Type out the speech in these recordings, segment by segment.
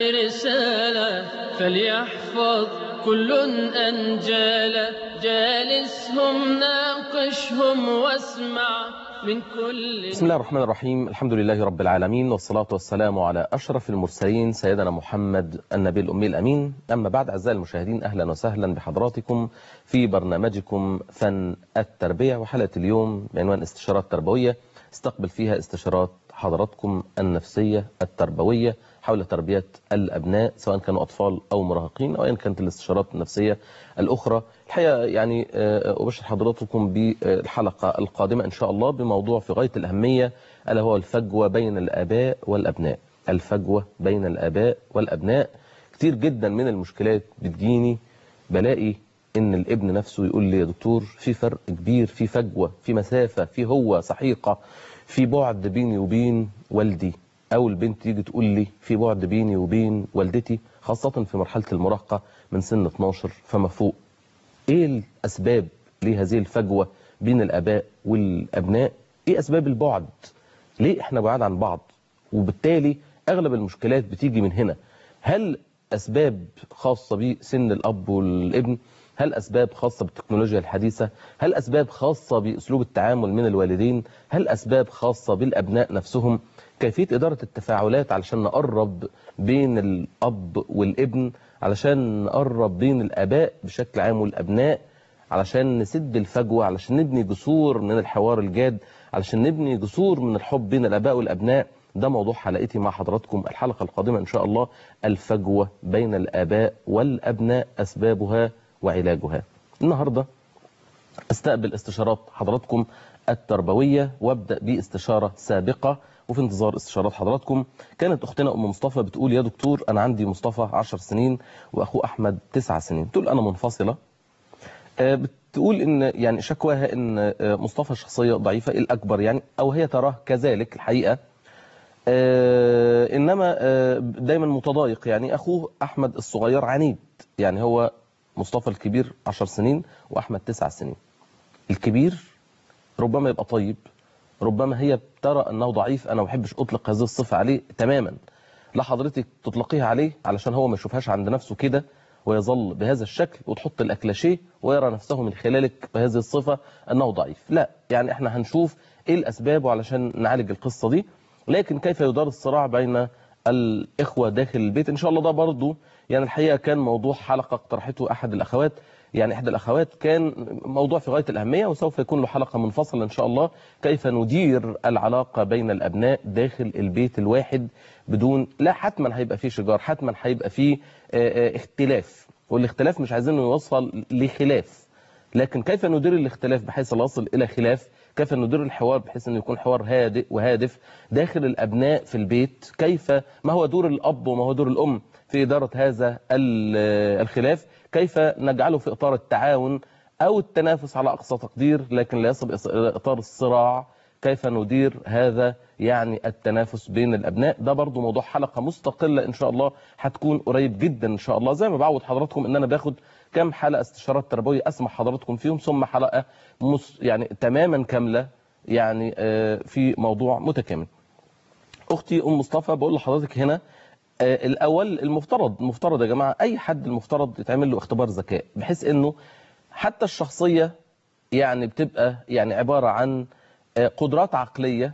رسالة فليحفظ كل أنجالا، جالسهم ناقشهم واسمع من كل. بسم الله الرحمن الرحيم. الحمد لله رب العالمين، والصلاة والسلام على أشرف المرسلين سيدنا محمد النبي الأمي الأمين. أما بعد، أعزائي المشاهدين، أهلا وسهلا بحضراتكم في برنامجكم فن التربية، وحلقة اليوم بعنوان استشارات تربوية استقبل فيها استشارات حضراتكم النفسية التربوية حول تربية الأبناء، سواء كانوا أطفال أو مراهقين أو أيا كانت الاستشارات النفسية الأخرى. الحقيقة يعني أبشر حضراتكم بالحلقة القادمة إن شاء الله بموضوع في غاية الأهمية، ألا هو الفجوة بين الآباء والأبناء. الفجوة بين الآباء والأبناء. كتير جدا من المشكلات بتجيني بلاقي إن الابن نفسه يقول لي يا دكتور في فرق كبير، في فجوة، في مسافة، في هو سحيقة، في بعد بيني وبين والدي، أو البنت تيجي تقول لي في بعد بيني وبين والدتي، خاصة في مرحلة المراهقة من سن 12 فما فوق. ايه الاسباب لهذه الفجوة بين الاباء والابناء؟ ايه اسباب البعد؟ ليه احنا بعاد عن بعض؟ وبالتالي اغلب المشكلات بتيجي من هنا. هل اسباب خاصة بسن الاب والابن؟ هل اسباب خاصة بالتكنولوجيا الحديثة؟ هل اسباب خاصة باسلوب التعامل من الوالدين؟ هل اسباب خاصة بالابناء نفسهم؟ كيفية ادارة التفاعلات علشان نقرب بين الاب والابن، علشان نقرب بين الآباء بشكل عام والأبناء، علشان نسد الفجوة، علشان نبني جسور من الحوار الجاد، علشان نبني جسور من الحب بين الآباء والأبناء. ده موضوع حلقتي مع حضراتكم الحلقة القادمة إن شاء الله، الفجوة بين الآباء والأبناء، أسبابها وعلاجها. النهاردة استقبل استشارات حضراتكم التربوية، وابدأ باستشارة سابقة وفي انتظار استشارات حضراتكم. كانت اختنا ام مصطفى بتقول يا دكتور انا عندي مصطفى 10 سنين واخوه احمد 9 سنين، بتقول انا منفصلة. بتقول ان يعني شكواها ان مصطفى شخصية ضعيفة الاكبر يعني، او هي تراه كذلك الحقيقة، انما دايما متضايق. يعني اخوه احمد الصغير عنيد، يعني هو مصطفى الكبير 10 سنين واحمد 9 سنين. الكبير ربما يبقى طيب، ربما هي ترى أنه ضعيف. أنا ما بحبش أطلق هذه الصفة عليه تماما، لا حضرتك تطلقيها عليه علشان هو ما يشوفهاش عند نفسه كده ويظل بهذا الشكل وتحط الأكلاشيه ويرى نفسه من خلالك بهذه الصفة أنه ضعيف. لا، يعني احنا هنشوف إيه الأسباب وعلشان نعالج القصة دي. لكن كيف يدار الصراع بين الإخوة داخل البيت إن شاء الله، ده برضو يعني الحقيقة كان موضوع حلقة اقترحته أحد الأخوات، يعني إحدى الأخوات، كان موضوع في غاية الأهمية وسوف يكون له حلقة منفصلة إن شاء الله. كيف ندير العلاقة بين الأبناء داخل البيت الواحد بدون، لا حتما هيبقى فيه شجار، حتما هيبقى فيه اختلاف، والاختلاف مش عايزين يوصل لخلاف، لكن كيف ندير الاختلاف بحيث لا يصل إلى خلاف؟ كيف ندير الحوار بحيث أنه يكون حوار هادئ وهادف داخل الأبناء في البيت؟ كيف، ما هو دور الأب وما هو دور الأم في إدارة هذا الخلاف؟ كيف نجعله في إطار التعاون أو التنافس على أقصى تقدير، لكن لا يصل إلى إطار الصراع؟ كيف ندير هذا يعني التنافس بين الأبناء؟ ده برضو موضوع حلقة مستقلة إن شاء الله، هتكون قريب جدا إن شاء الله. زي ما بعود حضراتكم إن أنا باخد كم حلقة استشارات تربوية أسمع حضراتكم فيهم، ثم حلقة يعني تماما كاملة يعني في موضوع متكامل. أختي أم مصطفى بقول لحضرتك هنا الأول، المفترض يا جماعة أي حد المفترض يتعمل له اختبار ذكاء، بحيث إنه حتى الشخصية يعني بتبقى يعني عبارة عن قدرات عقلية،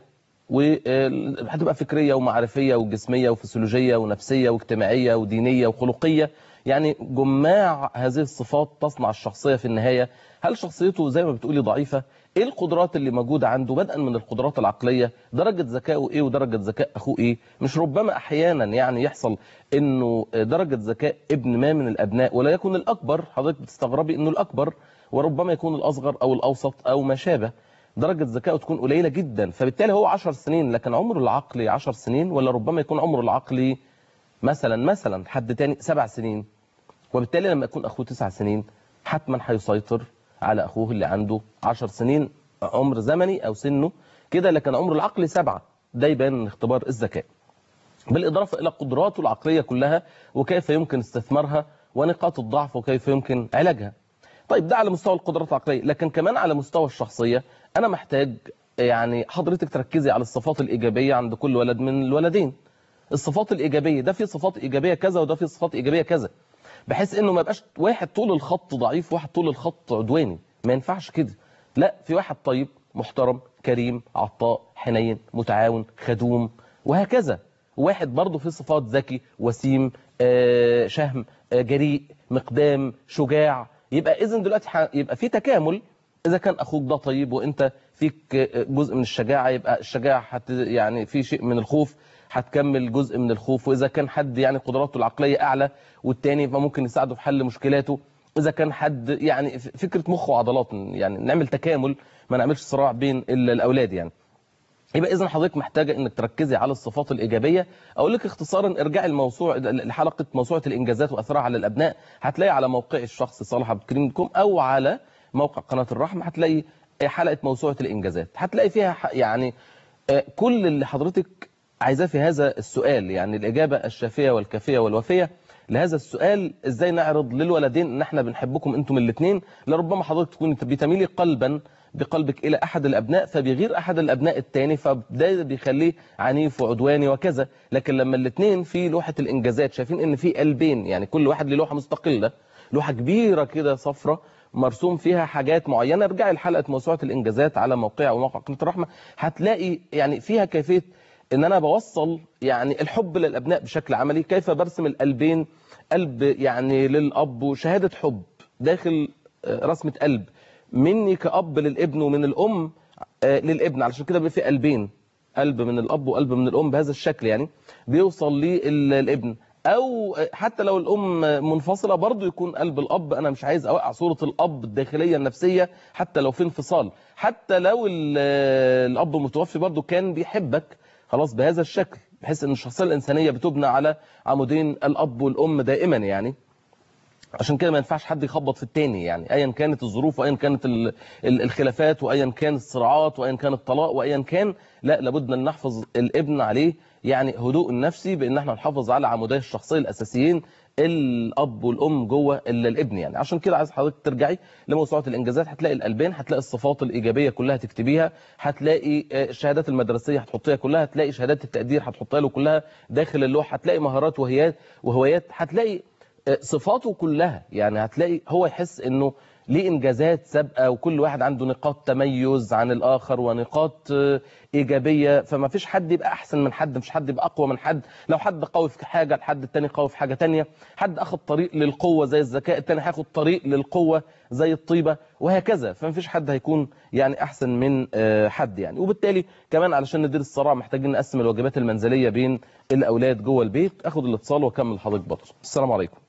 وهتبقى فكرية ومعرفية وجسمية وفسيولوجية ونفسية واجتماعية ودينية وخلقية، يعني جماع هذه الصفات تصنع الشخصية في النهاية. هل شخصيته زي ما بتقولي ضعيفة؟ ايه القدرات اللي موجودة عنده بدءا من القدرات العقلية؟ درجة ذكائه ايه ودرجة ذكاء اخوه ايه؟ مش ربما احيانا يعني يحصل انه درجة ذكاء ابن ما من الابناء ولا يكون الاكبر، حضرتك بتستغربي انه الاكبر، وربما يكون الاصغر او الاوسط او ما شابه، درجة ذكائه تكون قليلة جدا، فبالتالي هو 10 سنين لكن عمره العقلي 10 سنين، ولا ربما يكون عمره العقلي مثلا حد تاني 7 سنين، وبالتالي لما يكون أخوه 9 سنين حتما هيسيطر على أخوه اللي عنده 10 سنين عمر زمني أو سنه كده، لكن عمر العقلي 7. ده يبان من اختبار الذكاء، بالإضافة إلى قدراته العقلية كلها وكيف يمكن استثمارها ونقاط الضعف وكيف يمكن علاجها. طيب ده على مستوى القدرات العقلية، لكن كمان على مستوى الشخصية أنا محتاج يعني حضرتك تركزي على الصفات الإيجابية عند كل ولد من الولدين. الصفات الايجابيه، ده فيه صفات ايجابيه كذا وده فيه صفات ايجابيه كذا، بحيث انه ما يبقاش واحد طول الخط ضعيف وواحد طول الخط عدواني، ما ينفعش كده. لا، في واحد طيب محترم كريم عطاء حنين متعاون خدوم وهكذا، واحد برضه فيه صفات ذكي وسيم شهم جريء مقدام شجاع. يبقى اذا دلوقتي يبقى في تكامل. اذا كان اخوك ده طيب وانت فيك جزء من الشجاعه، يبقى الشجاعه يعني في شيء من الخوف، هتكمل جزء من الخوف. واذا كان حد يعني قدراته العقليه اعلى والتاني فممكن يساعده في حل مشكلاته. اذا كان حد يعني فكره مخ وعضلات، يعني نعمل تكامل، ما نعملش صراع بين الاولاد يعني. يبقى اذا حضرتك محتاجه انك تركزي على الصفات الايجابيه. اقول لك اختصارا ارجعي لحلقه موسوعه الانجازات واثرها على الابناء، هتلاقي على موقع الشخص صالح عبد الكريم كوم او على موقع قناه الرحمه هتلاقي حلقه موسوعه الانجازات، هتلاقي فيها يعني كل اللي حضرتك عايزاه في هذا السؤال، يعني الاجابه الشافيه والكافيه والوافيه لهذا السؤال. ازاي نعرض للولدين ان احنا بنحبكم انتم الاثنين، لربما حضرتك تكوني بتميلي قلبا بقلبك الى احد الابناء فبيغير احد الابناء الثاني، فده بيخليه عنيف وعدواني وكذا. لكن لما الاثنين في لوحه الانجازات شايفين ان في قلبين، يعني كل واحد له لوحه مستقله، لوحه كبيره كده صفراء مرسوم فيها حاجات معينه، ارجعي لحلقه موسوعه الانجازات على موقع وموقع قناه الرحمه، هتلاقي يعني فيها كيفيه ان انا بوصل يعني الحب للابناء بشكل عملي، كيف برسم القلبين، قلب يعني للاب وشهاده حب داخل رسمه قلب مني كأب للابن ومن الأم للابن، علشان كده بيبقى في قلبين، قلب من الأب وقلب من الأم بهذا الشكل، يعني بيوصل للابن. أو حتى لو الأم منفصلة برضو يكون قلب الأب، أنا مش عايز أوقع صورة الأب الداخلية النفسية حتى لو في انفصال، حتى لو الأب متوفي برضو كان بيحبك خلاص بهذا الشكل، بحيث أن الشخصية الإنسانية بتبنى على عمودين الأب والأم دائما يعني. عشان كده ما ينفعش حد يخبط في التاني، يعني ايا كانت الظروف وايا كانت الخلافات وايا كان الصراعات وايا كان الطلاق وايا كان، لا لابد ان نحفظ الابن عليه يعني هدوء النفسي، بان احنا نحافظ على عمودي الشخصيه الاساسيين الاب والام جوه الابن يعني. عشان كده عايز حضرتك ترجعي لموسوعه الانجازات، هتلاقي القلبين، هتلاقي الصفات الايجابيه كلها تكتبيها، هتلاقي الشهادات المدرسيه هتحطيها كلها، هتلاقي شهادات التقدير هتحطها له كلها داخل اللوحه، هتلاقي مهارات وهوايات، هتلاقي صفاته كلها، يعني هتلاقي هو يحس انه ليه انجازات سابقه وكل واحد عنده نقاط تميز عن الاخر ونقاط ايجابيه، فما فيش حد يبقى احسن من حد، مفيش حد يبقى اقوى من حد. لو حد قوي في حاجه الحد الثاني قوي في حاجه ثانيه، حد اخذ طريق للقوه زي الذكاء الثاني هياخد طريق للقوه زي الطيبه وهكذا، فما فيش حد هيكون يعني احسن من حد يعني. وبالتالي كمان علشان ندير الصراع محتاجين نقسم الواجبات المنزليه بين الاولاد جوه البيت. اخد الاتصال واكمل حضرتك برضه. السلام عليكم.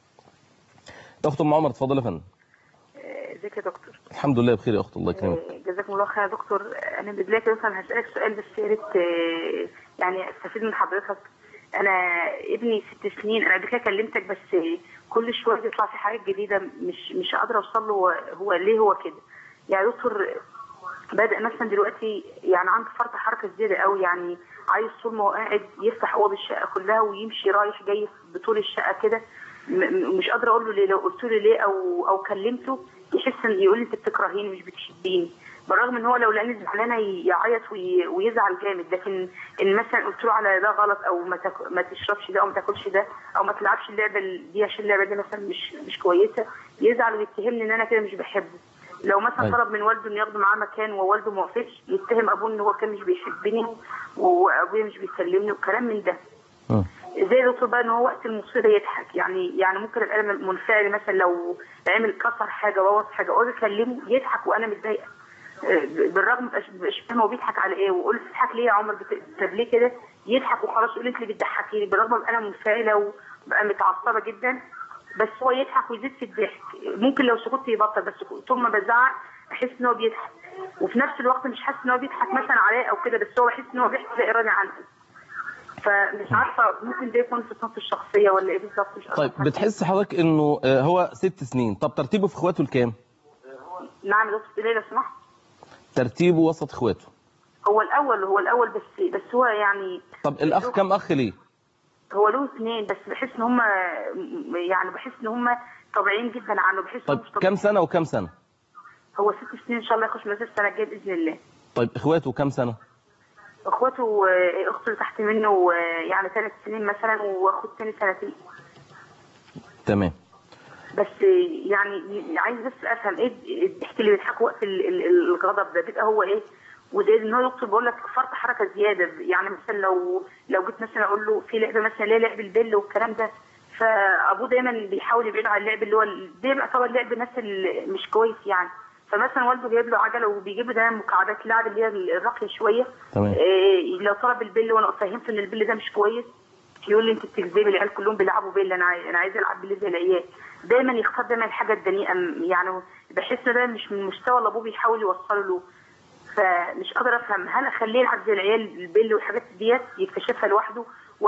اخت ام عمر اتفضلي يا فندم. ازيك يا دكتور؟ الحمد لله بخير يا اخت، الله يكرمك. جزاكم الله خير يا دكتور. انا بدايه مثلا هسالك سؤال بس يا ريت يعني استفيد من حضرتك. انا ابني 6 سنين، انا قبل كده كلمتك بس كل شويه بيطلع في حاجات جديده مش قادره اوصل له هو ليه هو كده. يعني دكتور بدأ مثلا دلوقتي يعني عنده فرط حركه زياده قوي، يعني عايز طول ما هو قاعد يفتح ابواب الشقه كلها ويمشي رايح جاي بطول الشقه كده. مش قادره اقول له ليه، لو قلت له ليه او كلمته يحس ان يقول لي انت بتكرهيني مش بتحبيني، بالرغم ان هو لو لقاني زعلانه يعيط ويزعل جامد. لكن ان مثلا قلت له على ده غلط او ما تشربش ده او ما تاكلش ده او ما تلعبش اللعبه دي عشان اللعبه دي مثلا مش كويسه، يزعل ويتهمني ان انا كده مش بحبه. لو مثلا طلب من والده انه ياخده معاه مكان ووالده ما وافقش يتهم ابوه ان هو كان مش بيحبني وابويا مش بيكلمني وكلام من ده. زي دكتور بقى ان هو وقت المصيبه يضحك، يعني ممكن ابقى منفعل مثلا لو عمل كسر حاجه بوظ حاجه اقعد اكلمه يضحك وانا متضايقه، بالرغم مش فاهمه هو بيضحك على ايه، واقول له بتضحك ليه يا عمر طب ليه كده، يضحك وخلاص يقول انت اللي بتضحكيني، بالرغم انا منفعله وبقى متعصبه جدا بس هو يضحك ويزيد في الضحك. ممكن لو سكت يبطل، بس طول ما بزعق احس ان هو بيضحك، وفي نفس الوقت مش حاسس ان هو بيضحك مثلا عليا او كده، بس هو بحس ان هو بيضحك لا ارادي عنه. فمش عارفه ممكن ده يكون في صنف الشخصيه ولا ايه بالظبط، مش طيب بتحس حضرتك انه هو 6 سنين، طب ترتيبه في اخواته الكام؟ نعم يا دكتور ليه لو سمحت؟ ترتيبه وسط اخواته. هو الاول بس هو يعني. طب الاخ كم اخ ليه؟ هو له 2 بس بحس ان هم يعني طبيعيين جدا عنه، بحس طيب كم سنه وكم سنه؟ هو 6 سنين ان شاء الله يخش مدرسه السنه الجايه باذن الله. طيب اخواته كم سنه؟ اخواته اخته اللي تحت منه يعني 3 سنين مثلا، واخوه الثاني 2 سنين. تمام. بس يعني عايز بس افهم ايه الضحك اللي بيضحكوا وقت الغضب ده بيبقى هو ايه؟ وده ان هو دكتور بقول لك فرط حركه زياده، يعني مثلا لو جيت مثلا اقول له في لعبه مثلا اللي هي لعب البل والكلام ده، فابوه دايما بيحاول يبعد عن اللعب اللي هو ده بيعتبر لعب الناس اللي مش كويس يعني. فمثلا والده جايب له عجله وبيجيب له دايما مكعبات لعب اللي هي الراقيه شويه. تمام. لو طلب البل وانا فهمت ان البل ده مش كويس، يقول لي انت بتكذبي، العيال كلهم بيلعبوا بيل، انا عايز العب بيل زي العيال. دايما يختار دايما الحاجه الدنيئه، يعني بحس ده مش من المستوى اللي ابوه بيحاول يوصله له. فمش قادره افهم، هل اخليه يلعب زي العيال البيل والحاجات ديت يكتشفها لوحده،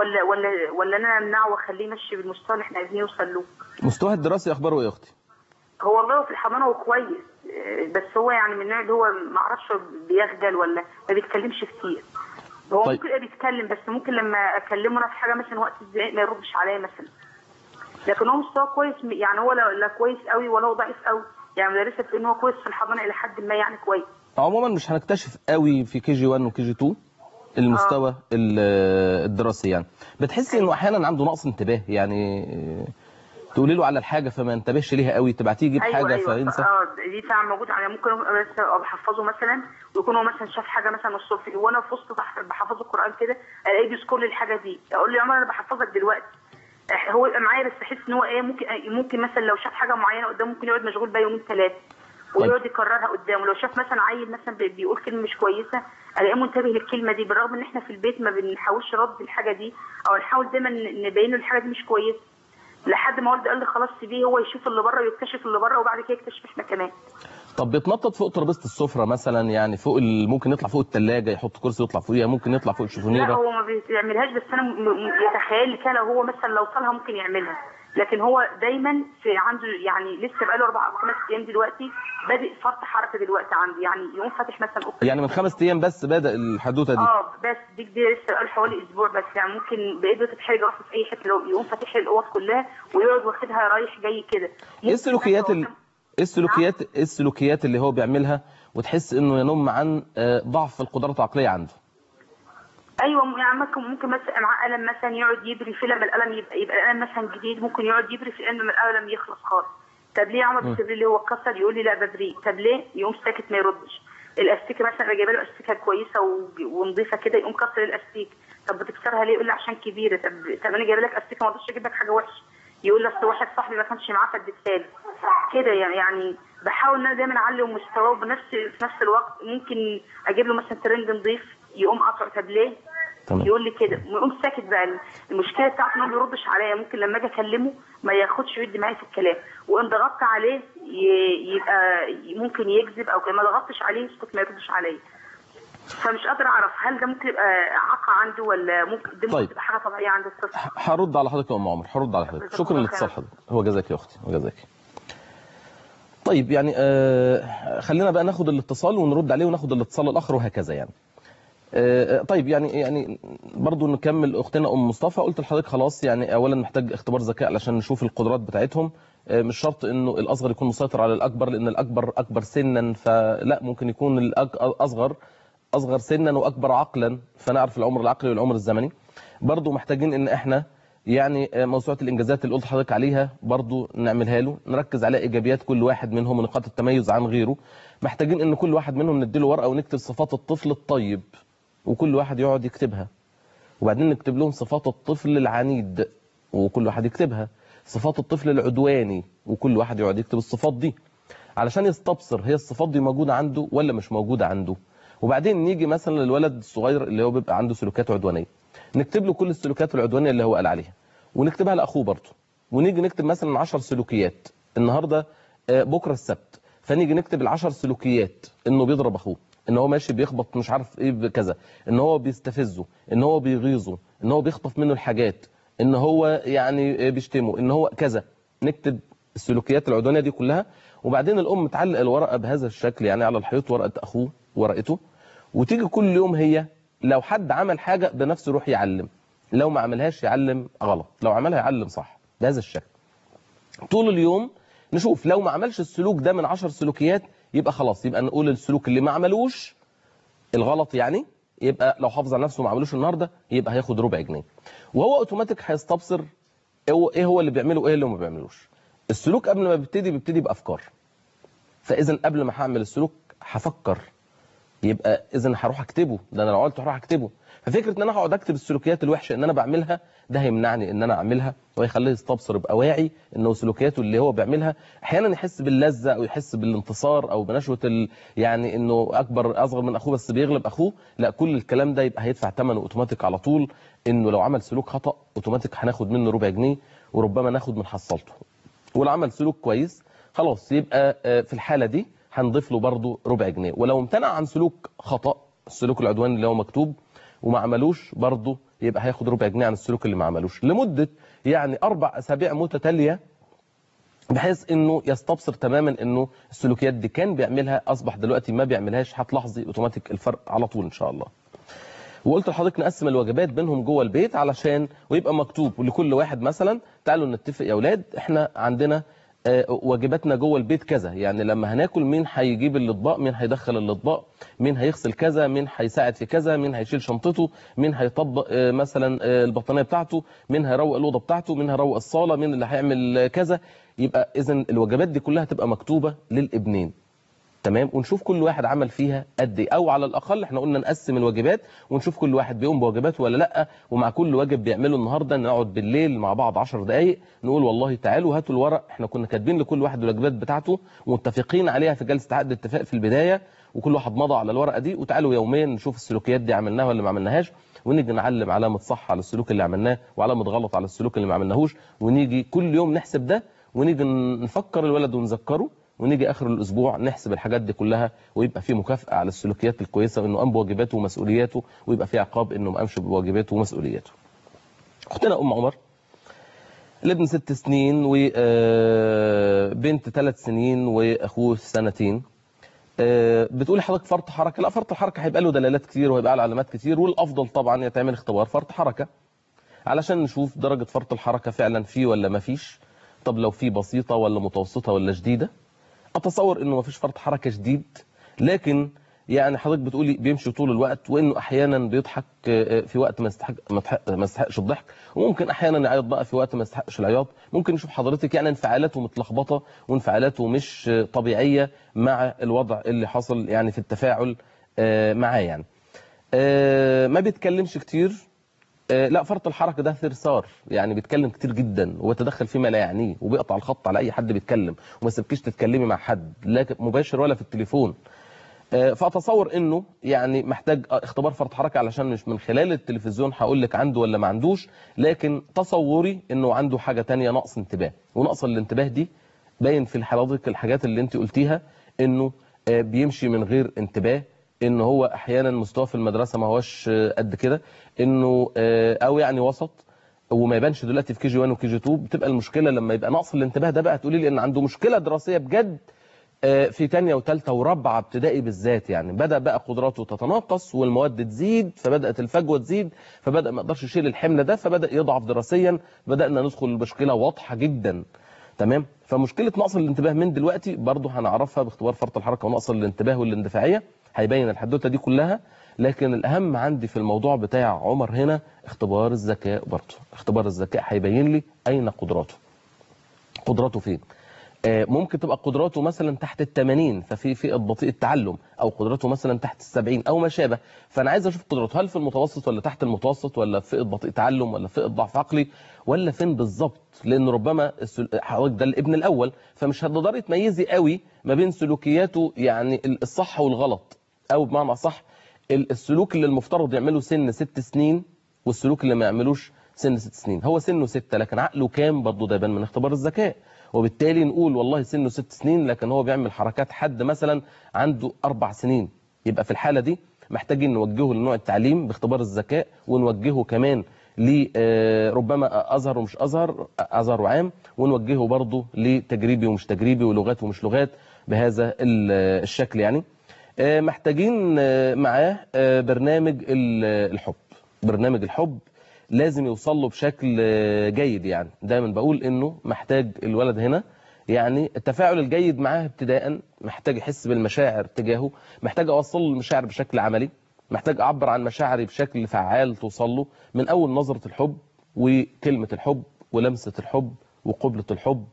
ولا انا امنعه واخليه يمشي بالمستوى اللي احنا عايزين نوصل له؟ مستواه الدراسي اخباره ايه يا اختي؟ هو والله في الحضانه هو كويس، بس هو يعني من النوع اللي هو ما اعرفش بيخجل ولا ما بيتكلمش كتير. هو طيب. ممكن يبقى بيتكلم، بس ممكن لما اكلمه انا في حاجه مثلا وقت الزعيق ما يردش عليا مثلا. لكن هو مستواه كويس، يعني هو لا كويس قوي ولا هو ضعيف قوي، يعني مدرسه بتقول ان هو كويس في الحضانه الى حد ما يعني كويس. عموما مش هنكتشف قوي في كي جي 1 وكي جي 2 المستوى الدراسي، يعني بتحسي انه احيانا عنده نقص انتباه، يعني تقولي له على الحاجه فما ينتبهش ليها قوي، تبعتيه يجيب حاجه فينسى. دي فعلا موجود. يعني ممكن بس بحفظه مثلا، ويكون هو مثلا شاف حاجه مثلا الصبح وانا في وسط بحفظه القران كده، الاقيه بيذكر لي الحاجه دي، اقول له يا عمر انا بحفظك دلوقتي. هو يبقى معايا بس احس ان هو ايه، ممكن مثلا لو شاف حاجه معينه قدامه ممكن يقعد مشغول بيها يومين 3 ويقعد يكررها قدامه. لو شاف مثلا عيل مثلا بيقول كلمه مش كويسه، الاقيه منتبه للكلمه دي، بالرغم ان احنا في البيت ما بنحاولش رد الحاجه دي، او نحاول دايما نبين له الحاجه دي مش كويسه، لحد ما والدي قال لي خلاص سيبيه هو يشوف اللي بره ويكتشف اللي بره، وبعد كده يكتشف احنا كمان. طب بيتنطط فوق ترابيزه السفره مثلا، يعني فوق ممكن يطلع فوق الثلاجه يحط كرسي يطلع فوقيها، ممكن يطلع فوق الشفونيره؟ لا هو ما بيعملهاش، بس انا يتخيل كده لو هو مثلا لو طالها ممكن يعملها، لكن هو دايما في عنده يعني لسه بقاله 4 أو 5 ايام دلوقتي بادئ فرط حركه دلوقتي عنده، يعني يقوم فاتح مثلا اوضه، يعني من 5 ايام بس بدا الحدوته دي؟ بس دي لسه بقاله حوالي اسبوع بس، يعني ممكن بايده تتحرج راسه في اي حته، لو يقوم فاتح الاوض كلها ويقعد واخدها رايح جاي كده. ايه السلوكيات اللي هو بيعملها وتحس انه ينم عن ضعف القدرات العقليه عنده؟ ايوه يعني ممكن مثلا معاه قلم مثلا يقعد يبري فيه، لما القلم يبقى القلم مثلا جديد ممكن يقعد يبري في لما القلم يخلص خالص. طب ليه يا عمر بتبري ليه؟ هو اتكسر، يقول لي لا ببريه. طب ليه؟ يقوم ساكت ما يردش. الاستيكه مثلا انا جايبه له استيكه كويسه ونظيفه كده، يقوم كسر الاستيك. طب بتكسرها ليه؟ يقول لي عشان كبيره. طب انا جايبه لك استيكه ما رضيتش اجيب لك حاجه وحشه. يقول لي اصل واحد صاحبي ما كانش معاه فاديتها له كده. يعني بحاول ان انا دايما اعلي مستواه، في نفس الوقت ممكن اجيب له مثلا ترند نظيف يقوم قاطع. طب ليه؟ تمام. يقول لي كده ويقوم ساكت. بقى المشكله بتاعته انه ما بيردش عليا، ممكن لما اجي اكلمه ما ياخدش ويدي معايا في الكلام، وان ضغطت عليه يبقى ممكن يكذب، او ما ضغطتش عليه يسكت ما يردش عليا. فمش قادره اعرف هل ده ممكن يبقى اعاقه عنده، ولا ممكن دي ممكن تبقى حاجه طبيعيه عند الطفل. هرد على حضرتك يا ام عمر، هرد على حضرتك. شكرا لاتصال حضرتك. هو جزاك يا اختي وجزاك. طيب يعني خلينا بقى ناخد الاتصال ونرد عليه وناخد الاتصال الاخر وهكذا يعني. طيب يعني برضو نكمل اختنا ام مصطفى. قلت لحضرتك خلاص يعني اولا محتاج اختبار ذكاء علشان نشوف القدرات بتاعتهم، مش شرط انه الاصغر يكون مسيطر على الاكبر، لان الاكبر اكبر سنا، فلا ممكن يكون الاصغر اصغر سنا واكبر عقلا، فنعرف العمر العقلي والعمر الزمني. برضو محتاجين ان احنا يعني موسوعه الانجازات اللي قلت لحضرتك عليها برضو نعملها له، نركز على ايجابيات كل واحد منهم ونقاط التميز عن غيره. محتاجين ان كل واحد منهم نديله ورقه ونكتب صفات الطفل الطيب، وكل واحد يقعد يكتبها، وبعدين نكتب لهم صفات الطفل العنيد وكل واحد يكتبها، صفات الطفل العدواني وكل واحد يقعد يكتب الصفات دي، علشان يستبصر هي الصفات دي موجوده عنده ولا مش موجوده عنده. وبعدين نيجي مثلا للولد الصغير اللي هو بيبقى عنده سلوكيات عدوانيه، نكتب له كل السلوكيات العدوانيه اللي هو قال عليها ونكتبها لاخوه برضه، ونيجي نكتب مثلا 10 سلوكيات النهارده بكره السبت، فنيجي نكتب ال10 سلوكيات: انه بيضرب اخوه، ان هو ماشي بيخبط مش عارف ايه بكذا، ان هو بيستفزه، ان هو بيغيظه، ان هو بيخطف منه الحاجات، ان هو يعني بيشتمه، ان هو كذا. نكتب السلوكيات العدوانيه دي كلها، وبعدين الام تعلق الورقه بهذا الشكل يعني على الحيط، ورقه اخوه ورقته، وتيجي كل يوم هي لو حد عمل حاجه بنفسه يروح يعلم، لو ما عملهاش يعلم غلط، لو عملها يعلم صح، بهذا الشكل طول اليوم. نشوف لو ما عملش السلوك ده من 10 سلوكيات يبقى خلاص، يبقى نقول السلوك اللي ما عملوش الغلط يعني يبقى لو حافظ على نفسه وما عملوش النهارده يبقى هياخد ربع جنيه. وهو اوتوماتيك هيستبصر ايه هو اللي بيعمله وايه اللي ما بيعملوش. السلوك قبل ما بيبتدي بافكار. فاذا قبل ما هعمل السلوك هفكر، يبقى اذا هروح اكتبه. ده انا لو قلت هروح اكتبه. ففكره ان انا هقعد اكتب السلوكيات الوحشه ان انا بعملها، ده هيمنعني ان انا اعملها، وهيخليه يستبصر يبقى واعي انه سلوكياته اللي هو بيعملها احيانا يحس باللذه او يحس بالانتصار او بنشوه يعني انه اصغر من اخوه بس بيغلب اخوه. لا، كل الكلام ده يبقى هيدفع ثمنه اوتوماتيك على طول. انه لو عمل سلوك خطا اوتوماتيك هناخد منه ربع جنيه وربما ناخد من حصلته. ولو عمل سلوك كويس خلاص يبقى في الحاله دي هنضيف له برضه ربع جنيه. ولو امتنع عن سلوك خطا، السلوك العدواني اللي هو مكتوب وما عملوش، برضه يبقى هياخد ربع جنيه عن السلوك اللي ما عملوش لمده يعني 4 أسابيع متتاليه، بحيث انه يستبصر تماما انه السلوكيات دي كان بيعملها اصبح دلوقتي ما بيعملهاش. هتلاحظي اوتوماتيك الفرق على طول ان شاء الله. وقلت لحضرتك نقسم الوجبات بينهم جوه البيت علشان ويبقى مكتوب لكل واحد. مثلا تعالوا نتفق يا اولاد، احنا عندنا واجباتنا جوه البيت كذا، يعني لما هناكل مين هيجيب الاطباق، مين هيدخل الاطباق، مين هيغسل كذا، مين هيساعد في كذا، مين هيشيل شنطته، مين هيطبق مثلا البطانيه بتاعته، مين هيروق الاوضه بتاعته، مين هيروق الصاله، مين اللي هيعمل كذا. يبقى اذا الوجبات دي كلها تبقى مكتوبه للابنين. تمام. ونشوف كل واحد عمل فيها قد ايه، او على الاقل احنا قلنا نقسم الواجبات ونشوف كل واحد بيقوم بواجباته ولا لا. ومع كل واجب بيعمله النهارده نقعد بالليل مع بعض 10 دقائق نقول والله تعالوا هاتوا الورق، احنا كنا كاتبين لكل واحد الواجبات بتاعته ومتفقين عليها في جلسه عقد اتفاق في البدايه، وكل واحد مضى على الورقه دي. وتعالوا يوميا نشوف السلوكيات دي عملناها ولا ما عملناهاش، ونيجي نعلم علامه صح على السلوك اللي عملناه وعلامه غلط على السلوك اللي ما عملناهوش، ونيجي كل يوم نحسب ده، ونيجي نفكر الولد ونذكره، ونيجي اخر الاسبوع نحسب الحاجات دي كلها، ويبقى في مكافاه على السلوكيات الكويسه وانه قام بواجباته ومسؤولياته، ويبقى في عقاب انه ما قامش بواجباته ومسؤولياته. اختنا ام عمر الابن 6 سنين وبنت 3 سنين واخوه 2 سنين. بتقولي حضرتك فرط حركه. لا، فرط الحركه هيبقى له دلالات كتير وهيبقى له علامات كتير، والافضل طبعا يتعمل اختبار فرط حركه علشان نشوف درجه فرط الحركه فعلا فيه ولا ما فيش. طب لو في بسيطه ولا متوسطه ولا شديده؟ اتصور انه ما فيش فرط حركه شديد، لكن يعني حضرتك بتقولي بيمشي طول الوقت، وانه احيانا بيضحك في وقت ما يستحقش الضحك، وممكن احيانا يعيط بقى في وقت ما يستحقش العياط. ممكن نشوف حضرتك يعني انفعالاته متلخبطه وانفعالاته مش طبيعيه مع الوضع اللي حصل يعني في التفاعل معاه. يعني ما بيتكلمش كتير. لا، فرط الحركه ده ثرثار، يعني بيتكلم كتير جدا وبيتدخل فيما لا يعنيه وبيقطع الخط على اي حد بيتكلم، وما سيبكيش تتكلمي مع حد لا مباشر ولا في التليفون. فاتصور انه يعني محتاج اختبار فرط حركه، علشان مش من خلال التلفزيون هقول لك عنده ولا ما عندوش، لكن تصوري انه عنده حاجه ثانيه، نقص انتباه. ونقص الانتباه دي باين في حضرتك الحاجات اللي انت قلتيها، انه بيمشي من غير انتباه، ان هو احيانا مستواه في المدرسه ما هوش قد كده، انه او يعني وسط وما يبانش دلوقتي في كي جي 1 وكي جي 2. بتبقى المشكله لما يبقى نقص الانتباه ده بقى تقولي لي ان عنده مشكله دراسيه بجد في ثانيه وثالثه ورابعه ابتدائي بالذات. يعني بدا بقى قدراته تتناقص والمواد تزيد، فبدات الفجوه تزيد، فبدا ما يقدرش يشيل الحمل ده، فبدا يضعف دراسيا، بدانا ندخل المشكله واضحه جدا. تمام. فمشكله نقص الانتباه من دلوقتي برضه هنعرفها باختبار فرط الحركه ونقص الانتباه والاندفاعيه، هيبين الحدوته دي كلها. لكن الاهم عندي في الموضوع بتاع عمر هنا اختبار الذكاء. برضه اختبار الذكاء هيبين لي اين قدراته فين. ممكن تبقى قدراته مثلا تحت ال80 ففي فئه بطيء التعلم، او قدراته مثلا تحت ال70 او ما شابه. فانا عايز اشوف قدراته هل في المتوسط ولا تحت المتوسط، ولا في فئه بطيء تعلم، ولا فئه ضعف عقلي، ولا فين بالظبط. لان ربما حضرتك ده الابن الاول، فمش هتقدري تميزي قوي ما بين سلوكياته يعني الصح والغلط، او بمعنى صح السلوك اللي المفترض يعمله سن 6 سنين والسلوك اللي ما يعملوش سن 6 سنين. هو سنه 6 لكن عقله كام؟ برضه ده يبان من اختبار الذكاء. وبالتالي نقول والله سنه 6 سنين لكن هو بيعمل حركات حد مثلا عنده 4 سنين. يبقى في الحالة دي محتاجين نوجهه لنوع التعليم باختبار الذكاء، ونوجهه كمان ربما أزهر ومش أزهر وعام، ونوجهه برضه لتجريبي ومش تجريبي ولغات ومش لغات بهذا الشكل. يعني محتاجين معاه برنامج الحب لازم يوصل له بشكل جيد. يعني دايما بقول انه محتاج الولد هنا يعني التفاعل الجيد معاه ابتداء، محتاج يحس بالمشاعر تجاهه، محتاج اوصل له المشاعر بشكل عملي. محتاج اعبر عن مشاعري بشكل فعال توصل له، من اول نظرة الحب وكلمة الحب ولمسة الحب وقبلة الحب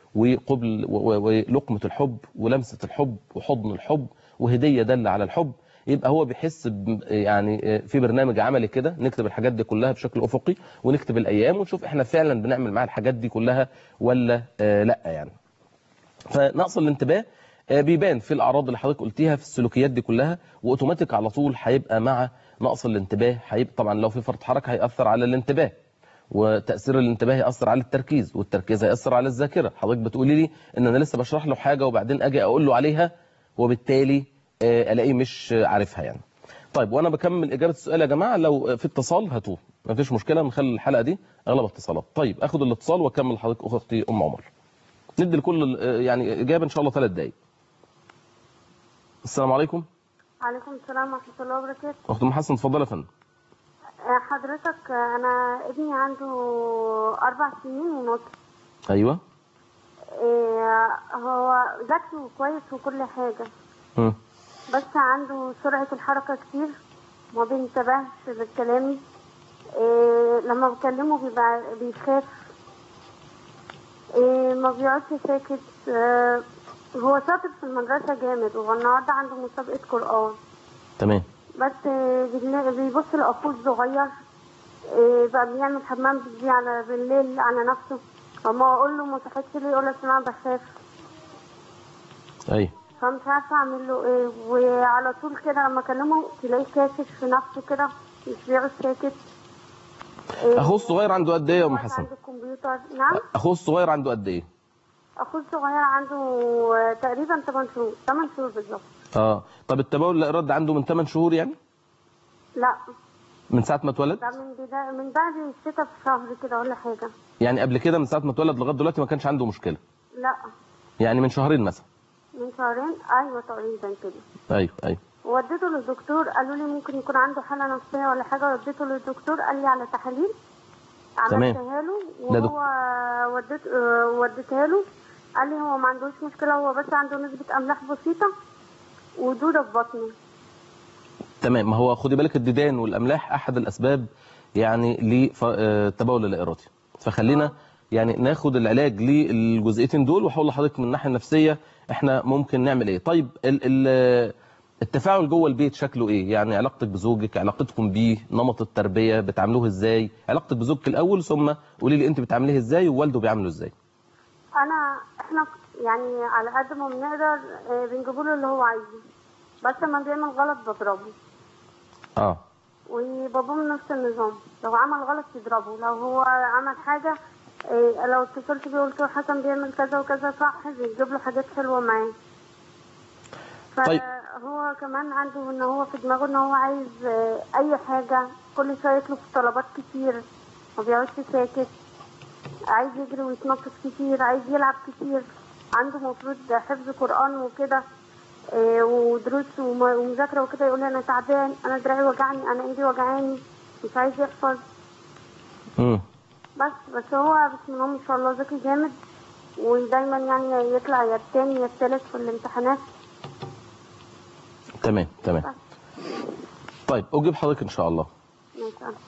ولقمة الحب ولمسة الحب وحضن الحب وهدية دالة على الحب. يبقى هو بيحس يعني في برنامج عملي كده نكتب الحاجات دي كلها بشكل افقي، ونكتب الايام ونشوف احنا فعلا بنعمل معاه الحاجات دي كلها ولا لا يعني. فنقص الانتباه بيبان في الاعراض اللي حضرتك قلتيها، في السلوكيات دي كلها، واوتوماتيك على طول هيبقى مع نقص الانتباه هيبقى طبعا لو في فرط حركه هيأثر على الانتباه، وتأثير الانتباه يأثر على التركيز، والتركيز هيأثر على الذاكره. حضرتك بتقولي لي ان انا لسه بشرح له حاجه وبعدين اجي اقول له عليها وبالتالي الاقيه مش عارفها يعني. طيب وانا بكمل اجابه السؤال يا جماعه، لو في اتصال هاتوه مفيش مشكله، نخلي الحلقه دي اغلب اتصالات. طيب اخد الاتصال واكمل لحضرتك اختي ام عمر. ندي لكل يعني اجابه ان شاء الله 3 دقائق. السلام عليكم. عليكم السلام ورحمة الله وبركاته. اخت ام حسن اتفضلي يا فندم. حضرتك أنا ابني عنده 4 سنين ونص. ايوه. هو ذكي وكويس وكل حاجة. بس عنده سرعة الحركة كتير، ما بينتبهش لكلامي. لما بكلمه بيبقى بيخاف. ما بيقعدش ساكت. هو شاطر في المدرسة جامد، والنهارده عنده مسابقة قرآن. تمام. بس بيبص لأخوه الصغير، بقى بيعمل حمام بيجي على بالليل على نفسه، فما اقول له ما صحيتش ليه يقول لك انا بخاف. ايوه. فمش عارفه اعمل له ايه، وعلى طول كده لما اكلمه تلاقيه كاشف في نفسه كده، مش بيقعد ساكت. اخوه الصغير عنده قد ايه يا ام حسن؟ عنده الكمبيوتر. نعم. اخوه الصغير عنده قد ايه؟ اخوه الصغير عنده تقريبا 8 شهور، 8 شهور بالظبط. طب التبول الإرادة عنده من 8 شهور يعني؟ لا، من ساعة ما اتولد؟ ده من بعد الشتاء بشهر كده ولا حاجة. يعني قبل كده من ساعة ما اتولد لغاية دلوقتي ما كانش عنده مشكلة؟ لا. يعني من شهرين مثلا؟ من شهرين ايوه تقريبا كده. ايوه. وديته للدكتور، قالوا لي ممكن يكون عنده حالة نفسية ولا حاجة. وديته للدكتور قال لي على تحاليل عملتها له، وهو وديتها له قال لي هو ما عندوش مشكلة، هو بس عنده نسبة أملاح بسيطة ودودة في بطنه. تمام. ما هو خدي بالك الديدان والأملاح أحد الأسباب يعني للتبول اللا إرادي، فخلينا يعني ناخد العلاج للجزئيتين دول، وحاول لحضرتك من الناحية النفسية احنا ممكن نعمل ايه. طيب التفاعل جوه البيت شكله ايه؟ يعني علاقتك بزوجك، علاقتكم بيه، نمط التربية بتعاملوه ازاي؟ علاقتك بزوجك الأول ثم قولي لي انت بتعامليه ازاي ووالده بيعامله ازاي؟ احنا يعني على قد ما بنقدر بنجيبه له اللي هو عايزه، بس لما بيعمل غلط بضربه. وباباه نفس النظام، لو عمل غلط يضربه، لو هو عمل حاجة لو اتصلت بيه وقلت له حسن بيعمل كذا وكذا صح بيجيب له حاجات حلوة معاه. فهو كمان عنده ان هو في دماغه ان هو عايز اي حاجة، كل شوية يطلب طلبات كتير، ما بيقعدش ساكت، عايز يجري ويتنطط كتير، عايز يلعب كتير، عنده مفروض حفظ قرآن وكده ودروس ومذاكرة وكده، يقول لي انا تعبان، انا دراعي وجعني، انا ايدي وجعاني، مش عايز يحفظ. بس هو بسم الله ما شاء الله ذكي جامد، ودايما يعني يطلع يا التاني يا التالت في الامتحانات. تمام. طيب أجيب حضرتك إن شاء الله. ماشي.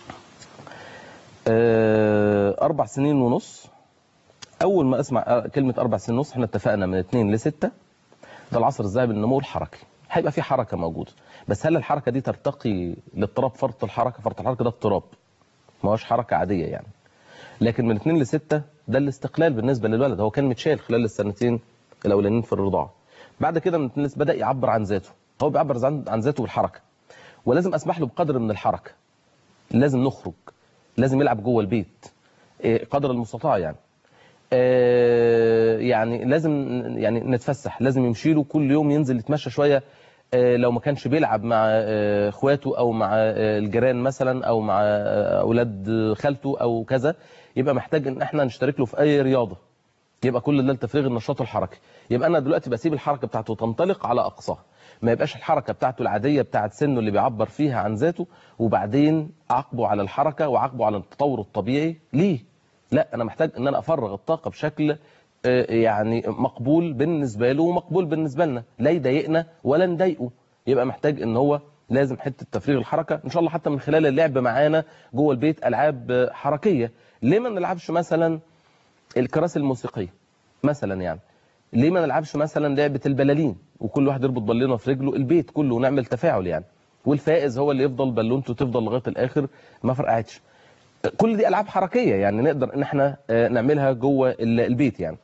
4 سنين ونص. أول ما أسمع كلمة 4 سنين ونص احنا اتفقنا من 2 ل6 ده العصر الذهبي للنمو الحركي، هيبقى في حركة موجودة، بس هل الحركة دي ترتقي لاضطراب فرط الحركة؟ فرط الحركة ده اضطراب، ما هوش حركة عادية يعني. لكن من 2 ل6 ده الاستقلال بالنسبة للولد، هو كان متشال خلال السنتين الأولانيين في الرضاعة. بعد كده من 2 ل6 بدأ يعبر عن ذاته، هو بيعبر عن ذاته بالحركة، ولازم أسمح له بقدر من الحركة، لازم نخرج، لازم يلعب جوه البيت قدر المستطاع يعني. يعني لازم يعني نتفسح، لازم يمشي له كل يوم، ينزل يتمشى شوية، لو ما كانش بيلعب مع اخواته او مع الجيران مثلا او مع اولاد خالته او كذا، يبقى محتاج ان احنا نشترك له في اي رياضة، يبقى كل ده لتفريغ النشاط الحركي. يبقى انا دلوقتي بسيب الحركة بتاعته تنطلق على اقصاها، ما يبقاش الحركة بتاعته العادية بتاعت سنه اللي بيعبر فيها عن ذاته وبعدين اعاقبه على الحركة واعاقبه على التطور الطبيعي ليه. لا، انا محتاج ان انا افرغ الطاقة بشكل يعني مقبول بالنسبة له ومقبول بالنسبة لنا، لا يضايقنا ولا نضايقه. يبقى محتاج ان هو لازم حته تفريغ الحركه ان شاء الله حتى من خلال اللعب معانا جوه البيت العاب حركيه. ليه ما نلعبش مثلا الكراسي الموسيقيه مثلا؟ يعني ليه ما نلعبش مثلا لعبه البلالين وكل واحد يربط بالونه في رجله البيت كله ونعمل تفاعل يعني، والفائز هو اللي يفضل بالونته تفضل لغايه الاخر ما فرقعتش. كل دي العاب حركيه يعني نقدر ان احنا نعملها جوه البيت يعني.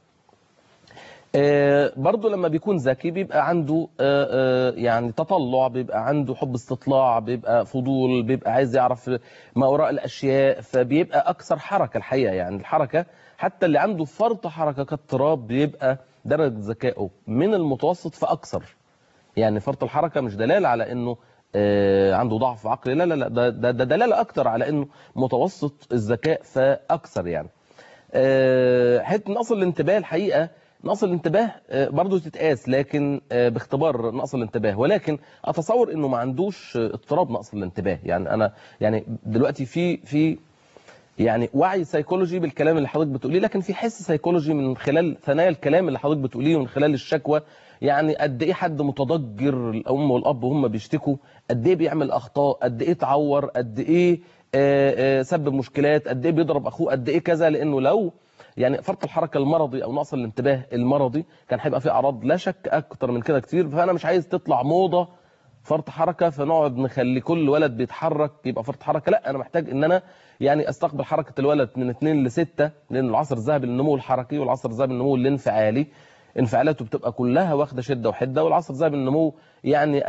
برضو لما بيكون ذكي بيبقى عنده يعني تطلع، بيبقى عنده حب استطلاع، بيبقى فضول، بيبقى عايز يعرف ما وراء الأشياء، فبيبقى أكثر حركة الحقيقة. يعني الحركة حتى اللي عنده فرط حركة كاضطراب بيبقى درجة ذكائه من المتوسط فأكثر. يعني فرط الحركة مش دلالة على إنه عنده ضعف عقلي، لا لا لا، ده دلالة أكتر على إنه متوسط الذكاء فأكثر يعني. حته نقص الانتباه الحقيقه، نقص الانتباه برضه تتقاس لكن باختبار نقص الانتباه، ولكن اتصور انه ما عندوش اضطراب نقص الانتباه. يعني انا يعني دلوقتي في يعني وعي سيكولوجي بالكلام اللي حضرتك بتقوليه، لكن في حس سيكولوجي من خلال ثنايا الكلام اللي حضرتك بتقوليه ومن خلال الشكوى. يعني قد ايه حد متضجر الام والاب وهم بيشتكوا، قد ايه بيعمل اخطاء، قد ايه اتعور، قد ايه سبب مشكلات، قد ايه بيضرب اخوه، قد ايه كذا. لانه لو يعني فرط الحركه المرضي او نقص الانتباه المرضي كان هيبقى فيه اعراض لا شك اكتر من كده كتير. فانا مش عايز تطلع موضه فرط حركه فنقعد نخلي كل ولد بيتحرك يبقى فرط حركه، لا انا محتاج ان انا يعني استقبل حركه الولد من 2 ل6، لان العصر الذهبي للنمو الحركي والعصر الذهبي للنمو الانفعالي، انفعالاته بتبقى كلها واخده شده وحده، والعصر الذهبي للنمو يعني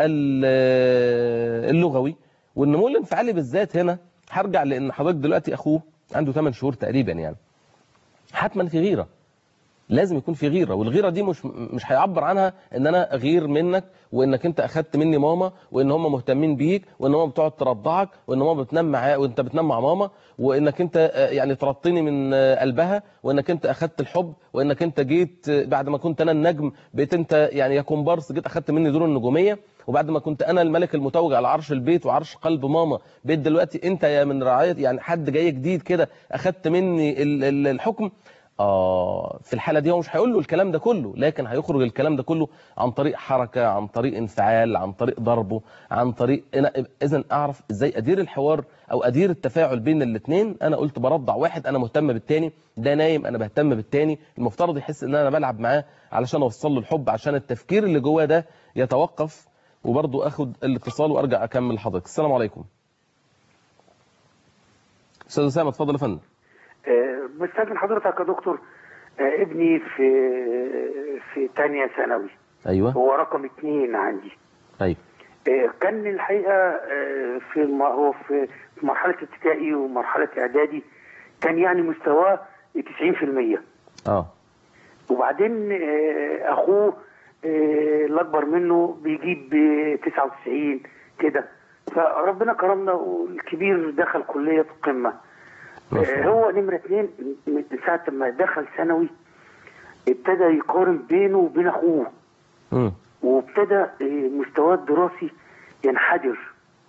اللغوي والنمو الانفعالي بالذات. هنا هرجع لان حضرتك دلوقتي اخوه عنده 8 شهور تقريبا، يعني حتما في غيره، لازم يكون في غيره، والغيره دي مش هيعبر عنها ان انا غير منك وانك انت اخدت مني ماما وان هم مهتمين بيك وان ماما بتقعد ترضعك وان ماما بتنام معاك وانت بتنام مع ماما وانك انت يعني طردتني من قلبها وانك انت اخدت الحب وانك انت جيت بعد ما كنت انا النجم بقيت انت يعني يا كومبارس جيت اخدت مني دور النجوميه، وبعد ما كنت انا الملك المتوج على عرش البيت وعرش قلب ماما بقيت دلوقتي انت يا من رعايه يعني حد جاي جديد كده اخدت مني الحكم. في الحالة دي هو مش هيقول له الكلام ده كله، لكن هيخرج الكلام ده كله عن طريق حركة، عن طريق انفعال، عن طريق ضربه، عن طريق إذن أعرف إزاي أدير الحوار أو أدير التفاعل بين الاثنين. أنا قلت برضع واحد أنا مهتم بالتاني، ده نايم أنا بهتم بالتاني، المفترض يحس إن أنا بلعب معاه علشان أوصل له الحب، عشان التفكير اللي جواه ده يتوقف. وبرضه أخد الاتصال وأرجع أكمل حضرتك. السلام عليكم. أستاذ أسامة اتفضل يا فندم. بستاذن حضرتك يا دكتور، ابني في تانية ثانوي. ايوه. هو رقم 2 عندي. ايوه. كان الحقيقه هو في مرحله ابتدائي ومرحله اعدادي كان يعني مستواه 90%. وبعدين اخوه الاكبر منه بيجيب 99 كده، فربنا كرمنا والكبير دخل كليه في القمه. هو نمرة 2 من ساعة ما دخل ثانوي ابتدى يقارن بينه وبين اخوه، وابتدى مستواه الدراسي ينحدر.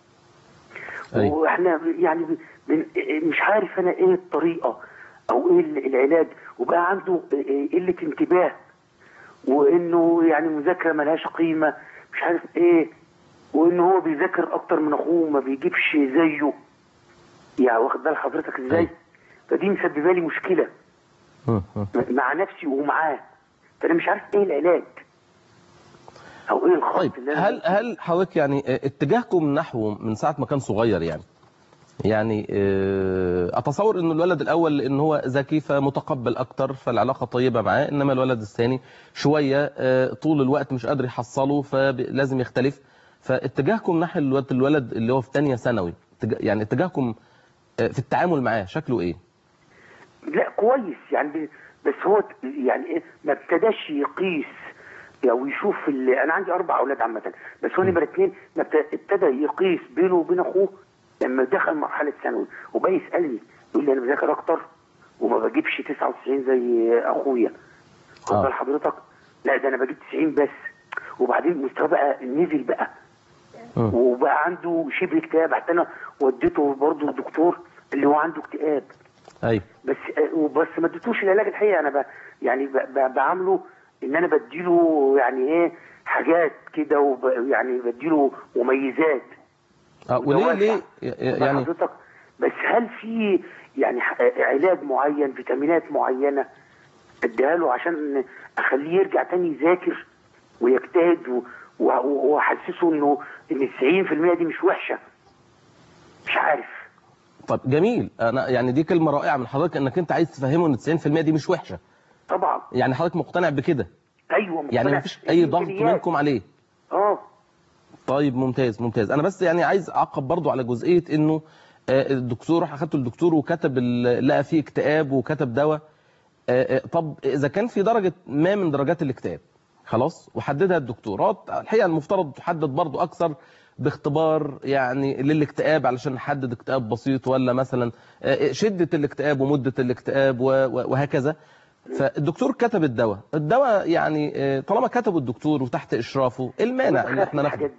واحنا يعني مش عارف انا ايه الطريقة او ايه العلاج، وبقى عنده قلة انتباه وانه يعني مذاكرة ملهاش قيمة مش عارف ايه، وانه هو بيذاكر اكتر من اخوه ما بيجيبش زيه، يعني واخد بال حضرتك ازاي؟ فدي مسببه لي مشكله مع نفسي ومعاه، فانا مش عارف ايه العلاج او ايه الخط. طيب اللي أنا هل حضرتك يعني اتجاهكم نحوه من ساعه ما كان صغير يعني اتصور ان الولد الاول ان هو ذكي فمتقبل اكتر فالعلاقه طيبه معاه، انما الولد الثاني شويه طول الوقت مش قادر يحصله فلازم يختلف. فاتجاهكم نحو الولد اللي هو في ثانيه ثانوي يعني اتجاهكم في التعامل معاه شكله ايه؟ لا كويس يعني، بس هو يعني ايه ما ابتداش يقيس او يشوف انا عندي 4 اولاد عامه، بس هو نمره 2 ابتدى يقيس بينه وبين اخوه لما دخل مرحله ثانوي، وبقى يسالني يقول لي انا بذاكر اكتر وما بجيبش 99 زي اخويا. خد بال حضرتك؟ لا ده انا بجيب 90 بس. وبعدين مستواه بقى نزل بقى وبقى عنده شبه اكتئاب، حتى انا وديته برضه الدكتور اللي هو عنده اكتئاب. ايوه. بس ما اديتوش العلاج الحقيقي، انا يعني بعامله ان انا بديله يعني ايه حاجات كده، يعني بديله مميزات وليه يعني حضرتك، بس هل في يعني علاج معين، فيتامينات معينه اديها له عشان اخليه يرجع تاني يذاكر ويجتهد واحسسه انه ان 90% دي مش وحشه؟ مش عارف. طب جميل، انا يعني دي كلمه رائعه من حضرتك انك انت عايز تفهمه ان 90% دي مش وحشه. طبعا. يعني حضرتك مقتنع بكده؟ ايوه مقتنع. يعني مفيش اي ضغط منكم عليه؟ طيب ممتاز ممتاز. انا بس يعني عايز اعقب برضو على جزئيه انه الدكتور راح اخدته الدكتور وكتب لقى فيه اكتئاب وكتب دواء. طب اذا كان في درجه ما من درجات الاكتئاب خلاص وحددها الدكتور، الحقيقه المفترض تحدد برضو اكثر باختبار يعني للاكتئاب علشان نحدد اكتئاب بسيط ولا مثلا شده الاكتئاب ومده الاكتئاب وهكذا. فالدكتور كتب الدواء يعني طالما كتبه الدكتور وتحت اشرافه المانع ان احنا ناخده؟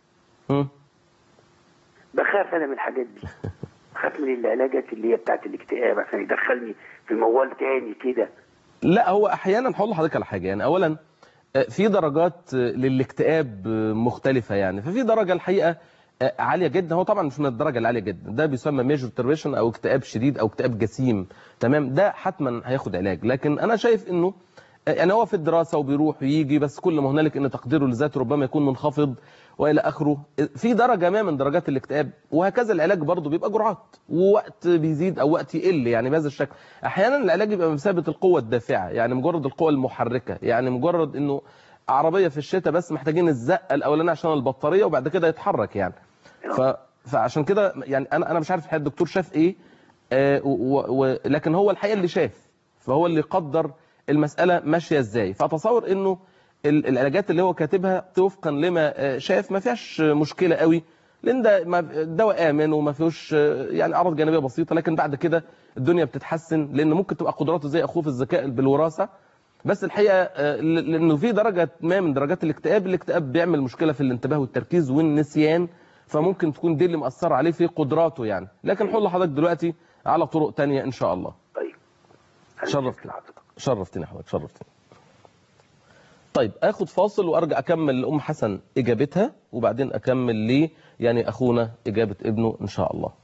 بخاف انا من الحاجات دي. بخاف من العلاجات اللي هي بتاعت الاكتئاب عشان يدخلني في موال تاني كده. لا هو احيانا هقول لحضرتك على حاجه. يعني اولا في درجات للاكتئاب مختلفه يعني. ففي درجه الحقيقه عاليه جدا، هو طبعا مش من الدرجه العاليه جدا، ده بيسمى ميجور ديبريشن او اكتئاب شديد او اكتئاب جسيم، تمام؟ ده حتما هياخد علاج. لكن انا شايف انه يعني هو في الدراسه وبيروح ويجي، بس كل ما هنالك ان تقديره لذاته ربما يكون منخفض والى اخره. في درجه ما من درجات الاكتئاب، وهكذا العلاج برضه بيبقى جرعات ووقت بيزيد او وقت يقل يعني بهذا الشكل. احيانا العلاج يبقى بمثابه القوه الدافعه، يعني مجرد القوه المحركه، يعني مجرد انه عربيه في الشتاء بس محتاجين الزقه الاولانيه عشان البطاريه وبعد كده يتحرك يعني. فعشان كده يعني انا مش عارف الحقيقه الدكتور شاف ايه، لكن هو الحقيقه اللي شاف، فهو اللي قدر المساله ماشيه ازاي. فاتصور انه العلاجات اللي هو كاتبها وفقا لما شاف ما فيهاش مشكله قوي، لان ده دواء امن وما فيهوش يعني اعراض جانبيه بسيطه. لكن بعد كده الدنيا بتتحسن، لان ممكن تبقى قدراته زي اخوه في الذكاء بالوراثه. بس الحقيقه لانه في درجه ما من درجات الاكتئاب بيعمل مشكله في الانتباه والتركيز والنسيان، فممكن تكون دي اللي مأثره عليه في قدراته يعني. لكن هقول لحضرتك دلوقتي على طرق تانية ان شاء الله. طيب شرفتني حضرتك، شرفتني. طيب اخد فاصل وارجع اكمل لام حسن اجابتها، وبعدين اكمل لي يعني اخونا اجابه ابنه ان شاء الله.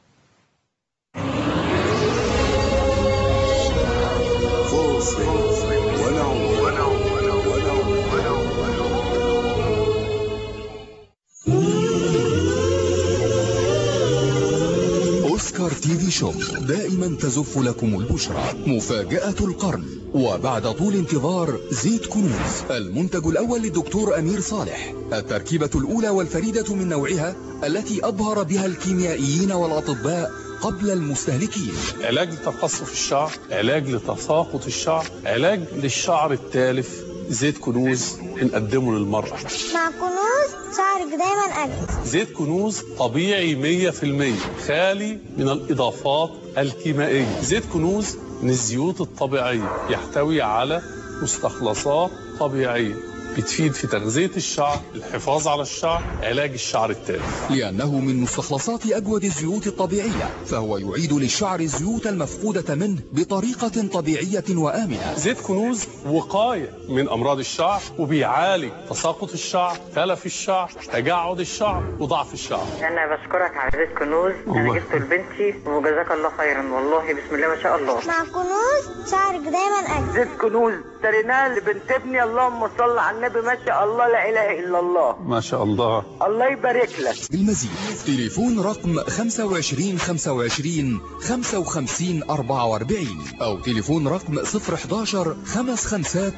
أوسكار تي في شوب دائما تزف لكم البشرى. مفاجأة القرن، وبعد طول انتظار زيت كنوز، المنتج الأول للدكتور أمير صالح، التركيبة الأولى والفريدة من نوعها التي أبهر بها الكيميائيين والأطباء قبل المستهلكين. علاج لتقصف الشعر، علاج لتساقط الشعر، علاج للشعر التالف. زيت كنوز بنقدمه للمرأة. مع كنوز شعرك دايما أجمل. زيت كنوز طبيعي 100%، خالي من الإضافات الكيميائية. زيت كنوز من الزيوت الطبيعية، يحتوي على مستخلصات طبيعية بتفيد في تغذية الشعر، الحفاظ على الشعر، علاج الشعر التالف. لأنه من مستخلصات أجود الزيوت الطبيعية، فهو يعيد للشعر الزيوت المفقودة منه بطريقة طبيعية وآمنة. زيت كنوز وقاية من أمراض الشعر، وبيعالج تساقط الشعر، تلف الشعر، تجعد الشعر، وضعف الشعر. أنا بشكرك على زيت كنوز، أنا جبته لبنتي وجزاك الله خيرا والله، بسم الله ما شاء الله. مع كنوز شعرك دايما أجمل. زيت كنوز اشتريناه لبنت ابني، اللهم صل على النبي، ما شاء الله لا اله الا الله، ما شاء الله، الله يبارك لك. بالمزيد تليفون رقم 25 25 55 44 او تليفون رقم 011 55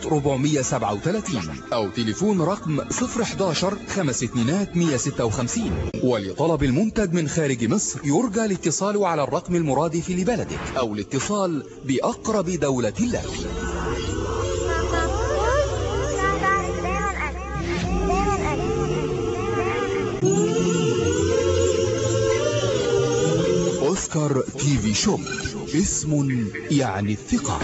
437 او تليفون رقم 011 52 156. ولطلب المنتج من خارج مصر يرجى الاتصال على الرقم المرادف لبلدك او الاتصال بأقرب دولة لك. أوسكار تي في شوب اسم يعني الثقة.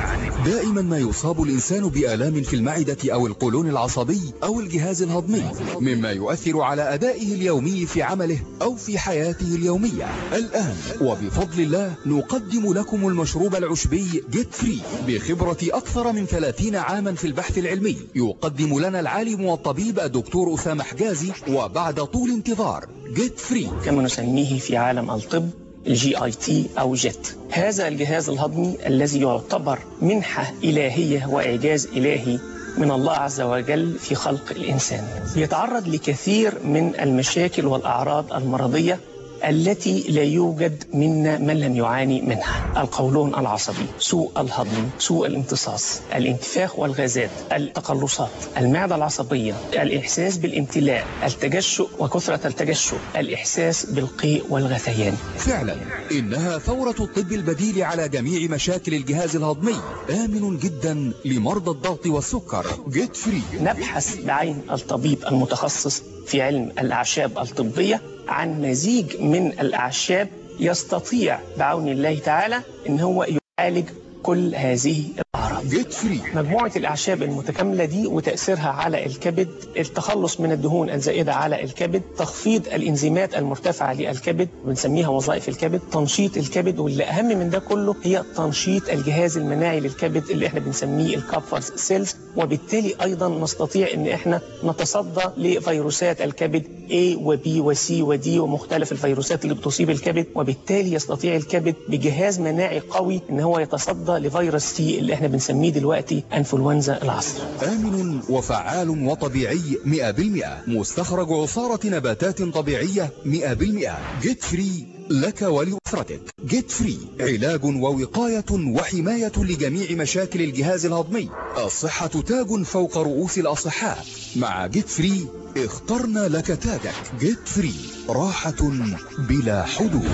دائما ما يصاب الإنسان بآلام في المعدة أو القولون العصبي أو الجهاز الهضمي، مما يؤثر على أدائه اليومي في عمله أو في حياته اليومية. الآن وبفضل الله نقدم لكم المشروب العشبي جيت فري بخبرة أكثر من 30 عاما في البحث العلمي. يقدم لنا العالم والطبيب الدكتور أسامة حجازي، وبعد طول انتظار جيت فري كما نسميه في عالم الطب الGIT أو جيت. هذا الجهاز الهضمي الذي يعتبر منحة إلهية وإعجاز إلهي من الله عز وجل في خلق الإنسان، يتعرض لكثير من المشاكل والأعراض المرضية التي لا يوجد منا من لم يعاني منها: القولون العصبي، سوء الهضم، سوء الامتصاص، الانتفاخ والغازات، التقلصات، المعدة العصبية، الإحساس بالامتلاء، التجشؤ وكثرة التجشؤ، الإحساس بالقيء والغثيان. فعلا إنها ثورة الطب البديل على جميع مشاكل الجهاز الهضمي، آمن جدا لمرضى الضغط والسكر. جيت فري. نبحث بعين الطبيب المتخصص في علم الأعشاب الطبية عن مزيج من الأعشاب يستطيع بعون الله تعالى إن هو يعالج كل هذه الأعراض. جيت فري. مجموعة الأعشاب المتكاملة دي وتأثيرها على الكبد، التخلص من الدهون الزائدة على الكبد، تخفيض الإنزيمات المرتفعة للكبد بنسميها وظائف الكبد، تنشيط الكبد، واللي أهم من ده كله هي تنشيط الجهاز المناعي للكبد اللي احنا بنسميه الكابفر سيلز، وبالتالي أيضا نستطيع إن احنا نتصدى لفيروسات الكبد A و B و C و D ومختلف الفيروسات اللي بتصيب الكبد، وبالتالي يستطيع الكبد بجهاز مناعي قوي إن هو يتصدى لفيروس سي اللي احنا بنسميه دلوقتي انفلونزا العصر. آمن وفعال وطبيعي 100%، مستخرج عصارة نباتات طبيعية 100%. جيت فري لك ولأسرتك. جيت فري علاج ووقاية وحماية لجميع مشاكل الجهاز الهضمي. الصحة تاج فوق رؤوس الأصحاء. مع جيت فري اخترنا لك تاجك. جيت فري راحة بلا حدود.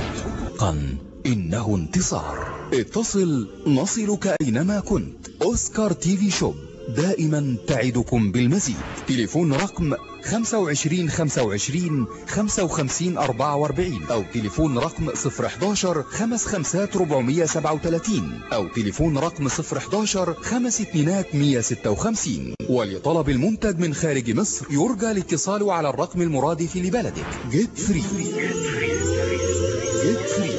إنه انتصار. اتصل نصلك أينما كنت. أوسكار تي في شوب دائما تعدكم بالمزيد. تليفون رقم 25 25 55 44 أو تليفون رقم 011 55 437 أو تليفون رقم 011 52 156. ولطلب المنتج من خارج مصر يرجى الاتصال على الرقم المرادف لبلدك. جيت فري. جيت فري.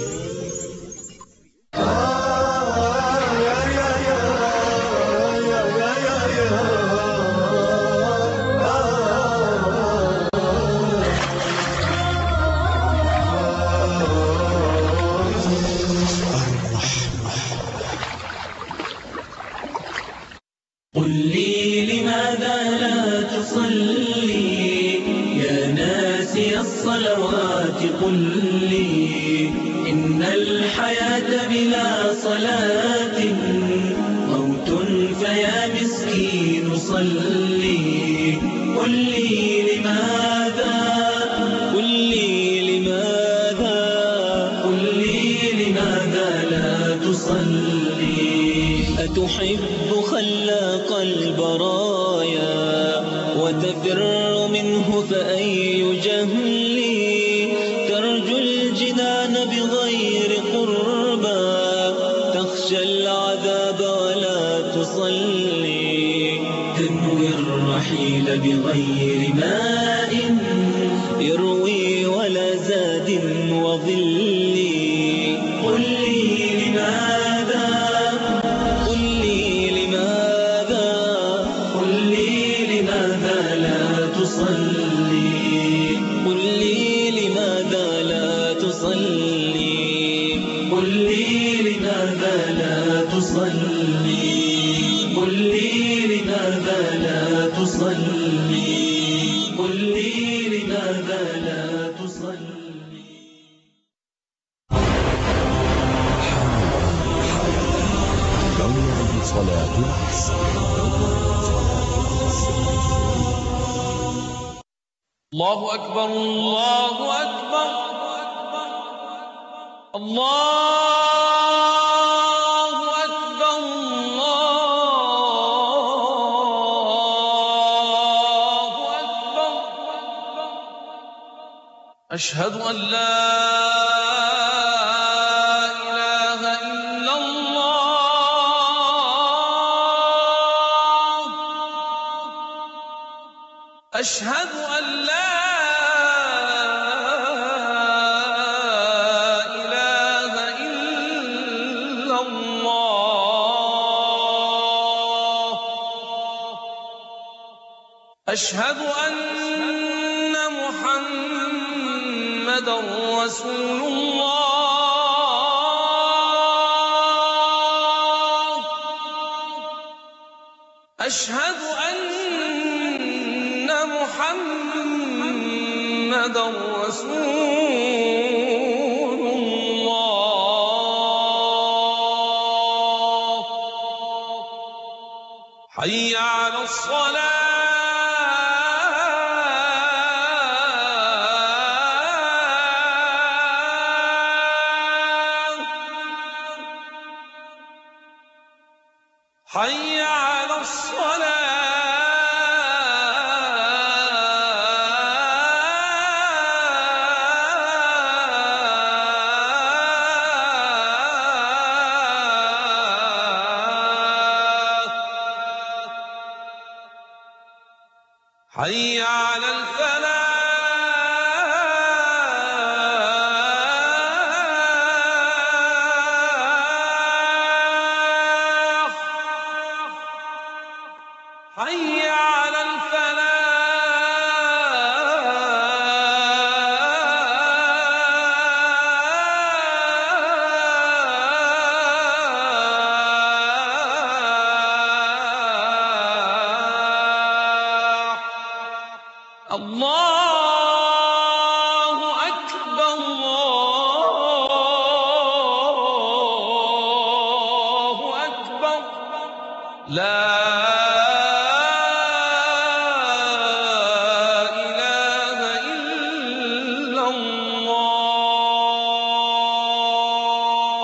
قل لي لماذا لا تصلي يا ناسي الصلوات؟ قل لي إن الحياة بلا صلاة موت، فيا مسكين صلي. قل لي لماذا، قل لي لماذا، قل لي لماذا لا تصلي؟ أتحب خلاق البرايا وتفر منه فأي جهل؟ ترجو الجنان بغير قربى، تخشى العذاب ولا تصلي. تنوي الرحيل بغير ماء يروي ولا زاد وظل. قل لي لماذا، قل لي لماذا، قل لي لماذا لا تصلي؟ قل لي لماذا لا تصلي؟ قل لي لماذا لا تصلي؟ قل لي لماذا لا تصلي؟ قل لي لماذا لا تصلي؟ صلاة العصر. الله أكبر الله أكبر الله أكبر الله أكبر. أشهد أن لا إله أشهد أن لا إله إلا الله أشهد أن محمدا رسول الله أشهد أن محمدا رسول الله حي على الصلاة حي على الصلاة حي على الفلاح حي على الفلاح الله أكبر الله أكبر لا إله إلا الله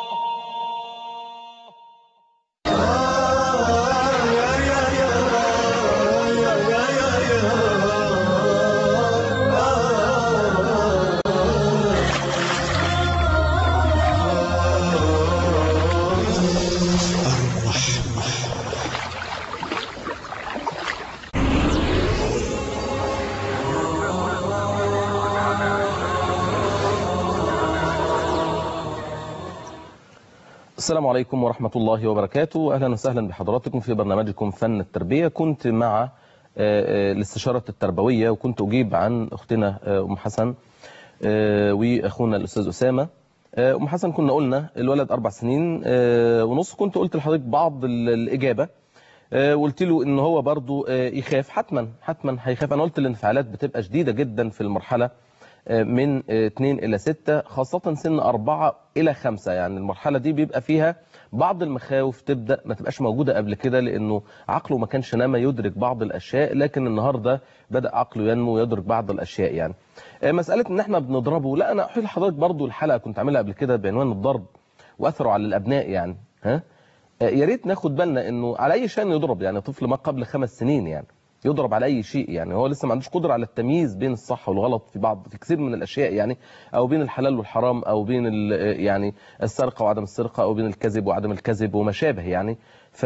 السلام عليكم ورحمة الله وبركاته. أهلا وسهلا بحضراتكم في برنامجكم فن التربية. كنت مع الاستشارة التربوية وكنت أجيب عن أختنا أم حسن وأخونا الأستاذ أسامة. أم حسن كنا قلنا الولد 4 سنين ونص. كنت قلت لحضرتك بعض الإجابة وقلت له إن هو برضو يخاف، حتما هيخاف. أنا قلت الانفعالات بتبقى شديدة جدا في المرحلة من 2 إلى 6، خاصة سن 4 إلى 5. يعني المرحلة دي بيبقى فيها بعض المخاوف تبدأ ما تبقاش موجودة قبل كده، لأنه عقله ما كانش نما يدرك بعض الأشياء، لكن النهاردة بدأ عقله ينمو ويدرك بعض الأشياء. يعني مسألة إن احنا بنضربه، لا، أنا أحيي لحضرتك برضو الحلقة كنت عاملها قبل كده بعنوان الضرب وأثره على الأبناء. يعني يا ريت ناخد بالنا إنه على أي شيء يضرب. يعني طفل ما قبل 5 سنين يعني يضرب على أي شيء، يعني هو لسه ما عندوش قدرة على التمييز بين الصح والغلط في كثير من الأشياء، يعني أو بين الحلال والحرام، أو بين يعني السرقة وعدم السرقة، أو بين الكذب وعدم الكذب وما شابه. يعني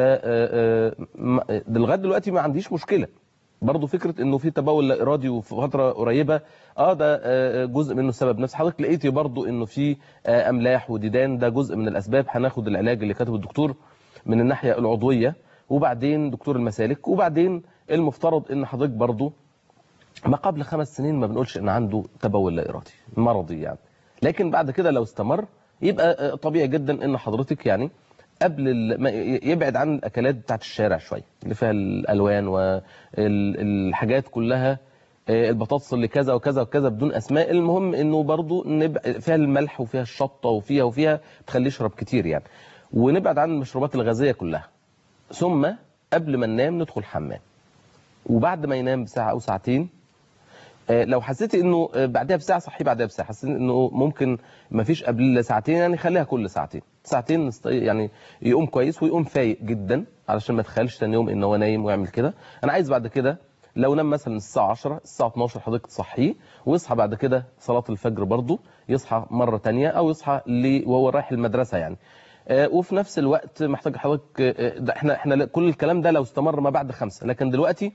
لغاية دلوقتي ما عنديش مشكلة. برضه فكرة إنه في تبول لا إرادي وفي فترة قريبة ده جزء منه سبب نفسي. حضرتك لقيتي برضه إنه في أملاح وديدان، ده جزء من الأسباب. هناخد العلاج اللي كاتبه الدكتور من الناحية العضوية، وبعدين دكتور المسالك، وبعدين المفترض ان حضرتك برضو ما قبل 5 سنين ما بنقولش ان عنده تبول لا ارادي مرضي يعني، لكن بعد كده لو استمر يبقى طبيعي جدا ان حضرتك يعني قبل يبعد عن الاكلات بتاعت الشارع شويه اللي فيها الالوان والحاجات كلها، البطاطس اللي كذا وكذا وكذا بدون اسماء. المهم انه برضو فيها الملح وفيها الشطه وفيها تخليه يشرب كتير يعني، ونبعد عن المشروبات الغازيه كلها. ثم قبل ما ننام ندخل حمام، وبعد ما ينام بساعة أو ساعتين لو حسيتي انه بعدها بساعة صحي، بعدها بساعة حسيت انه ممكن ما فيش قبل ساعتين، يعني خليها كل ساعتين يعني يقوم كويس ويقوم فايق جدا، علشان ما تخيلش تاني يوم ان هو نايم ويعمل كده. انا عايز بعد كده لو نام مثلا الساعة 10 الساعة 12 حضرتك تصحيه، ويصحى بعد كده صلاة الفجر برضه، يصحى مرة تانية او يصحى وهو رايح المدرسة يعني. وفي نفس الوقت محتاج حضرتك احنا كل الكلام ده لو استمر ما بعد 5، لكن دلوقتي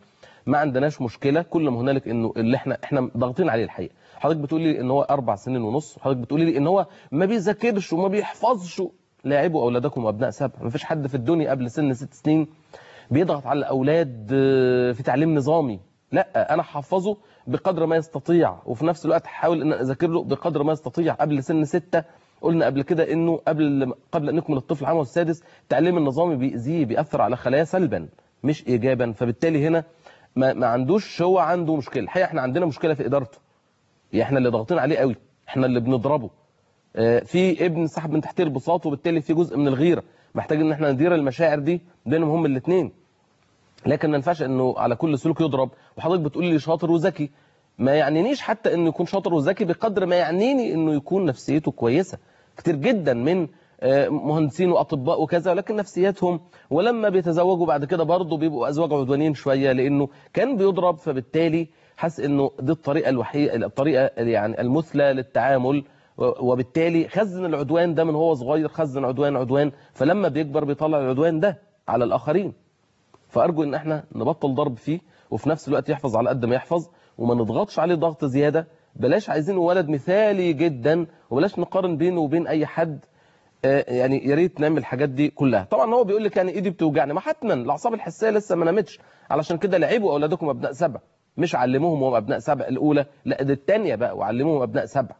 ما عندناش مشكله، كل ما هنالك انه اللي احنا ضاغطين عليه الحقيقه. حضرتك بتقولي لي ان هو 4 سنين ونص، وحضرتك بتقولي لي ان هو ما بيذاكرش وما بيحفظش. لاعبوا اولادكم وابناء 7. ما فيش حد في الدنيا قبل سن 6 سنين بيضغط على الاولاد في تعليم نظامي. لا، انا هحفظه بقدر ما يستطيع، وفي نفس الوقت هحاول ان اذاكر له بقدر ما يستطيع. قبل سن 6 قلنا قبل كده انه قبل ان يكمل الطفل عامه السادس التعليم النظامي بيأذيه، بيأثر على خلاياه سلبا مش ايجابا. فبالتالي هنا ما عندوش، هو عنده مشكله. الحقيقه احنا عندنا مشكله في ادارته، احنا اللي ضاغطين عليه قوي، احنا اللي بنضربه. في ابن سحب من تحت البساط، وبالتالي في جزء من الغيره. محتاج ان احنا ندير المشاعر دي بينهم هم الاثنين. لكن ما ينفعش انه على كل سلوك يضرب. وحضرتك بتقول لي شاطر وذكي، ما يعنينيش حتى انه يكون شاطر وذكي بقدر ما يعنيني انه يكون نفسيته كويسه. كتير جدا من مهندسين واطباء وكذا، ولكن نفسياتهم ولما بيتزوجوا بعد كده برضه بيبقوا ازواج عدوانيين شويه، لانه كان بيضرب، فبالتالي حس انه دي الطريقه الوحيده، الطريقه يعني المثلى للتعامل، وبالتالي خزن العدوان ده من هو صغير، خزن عدوان، فلما بيكبر بيطلع العدوان ده على الاخرين. فارجو ان احنا نبطل ضرب فيه، وفي نفس الوقت يحفظ على قد ما يحفظ، وما نضغطش عليه ضغط زياده. بلاش عايزين ولد مثالي جدا، وبلاش نقارن بينه وبين اي حد. يعني يا ريت نعمل الحاجات دي كلها. طبعا هو بيقول لك يعني ايدي بتوجعني، ما حتما الاعصاب الحسيه لسه ما نامتش، علشان كده لعبوا اولادكم ابناء 7، مش علموهم وهم ابناء 7 الاولى، لا دي الثانيه بقى، وعلموهم ابناء 7.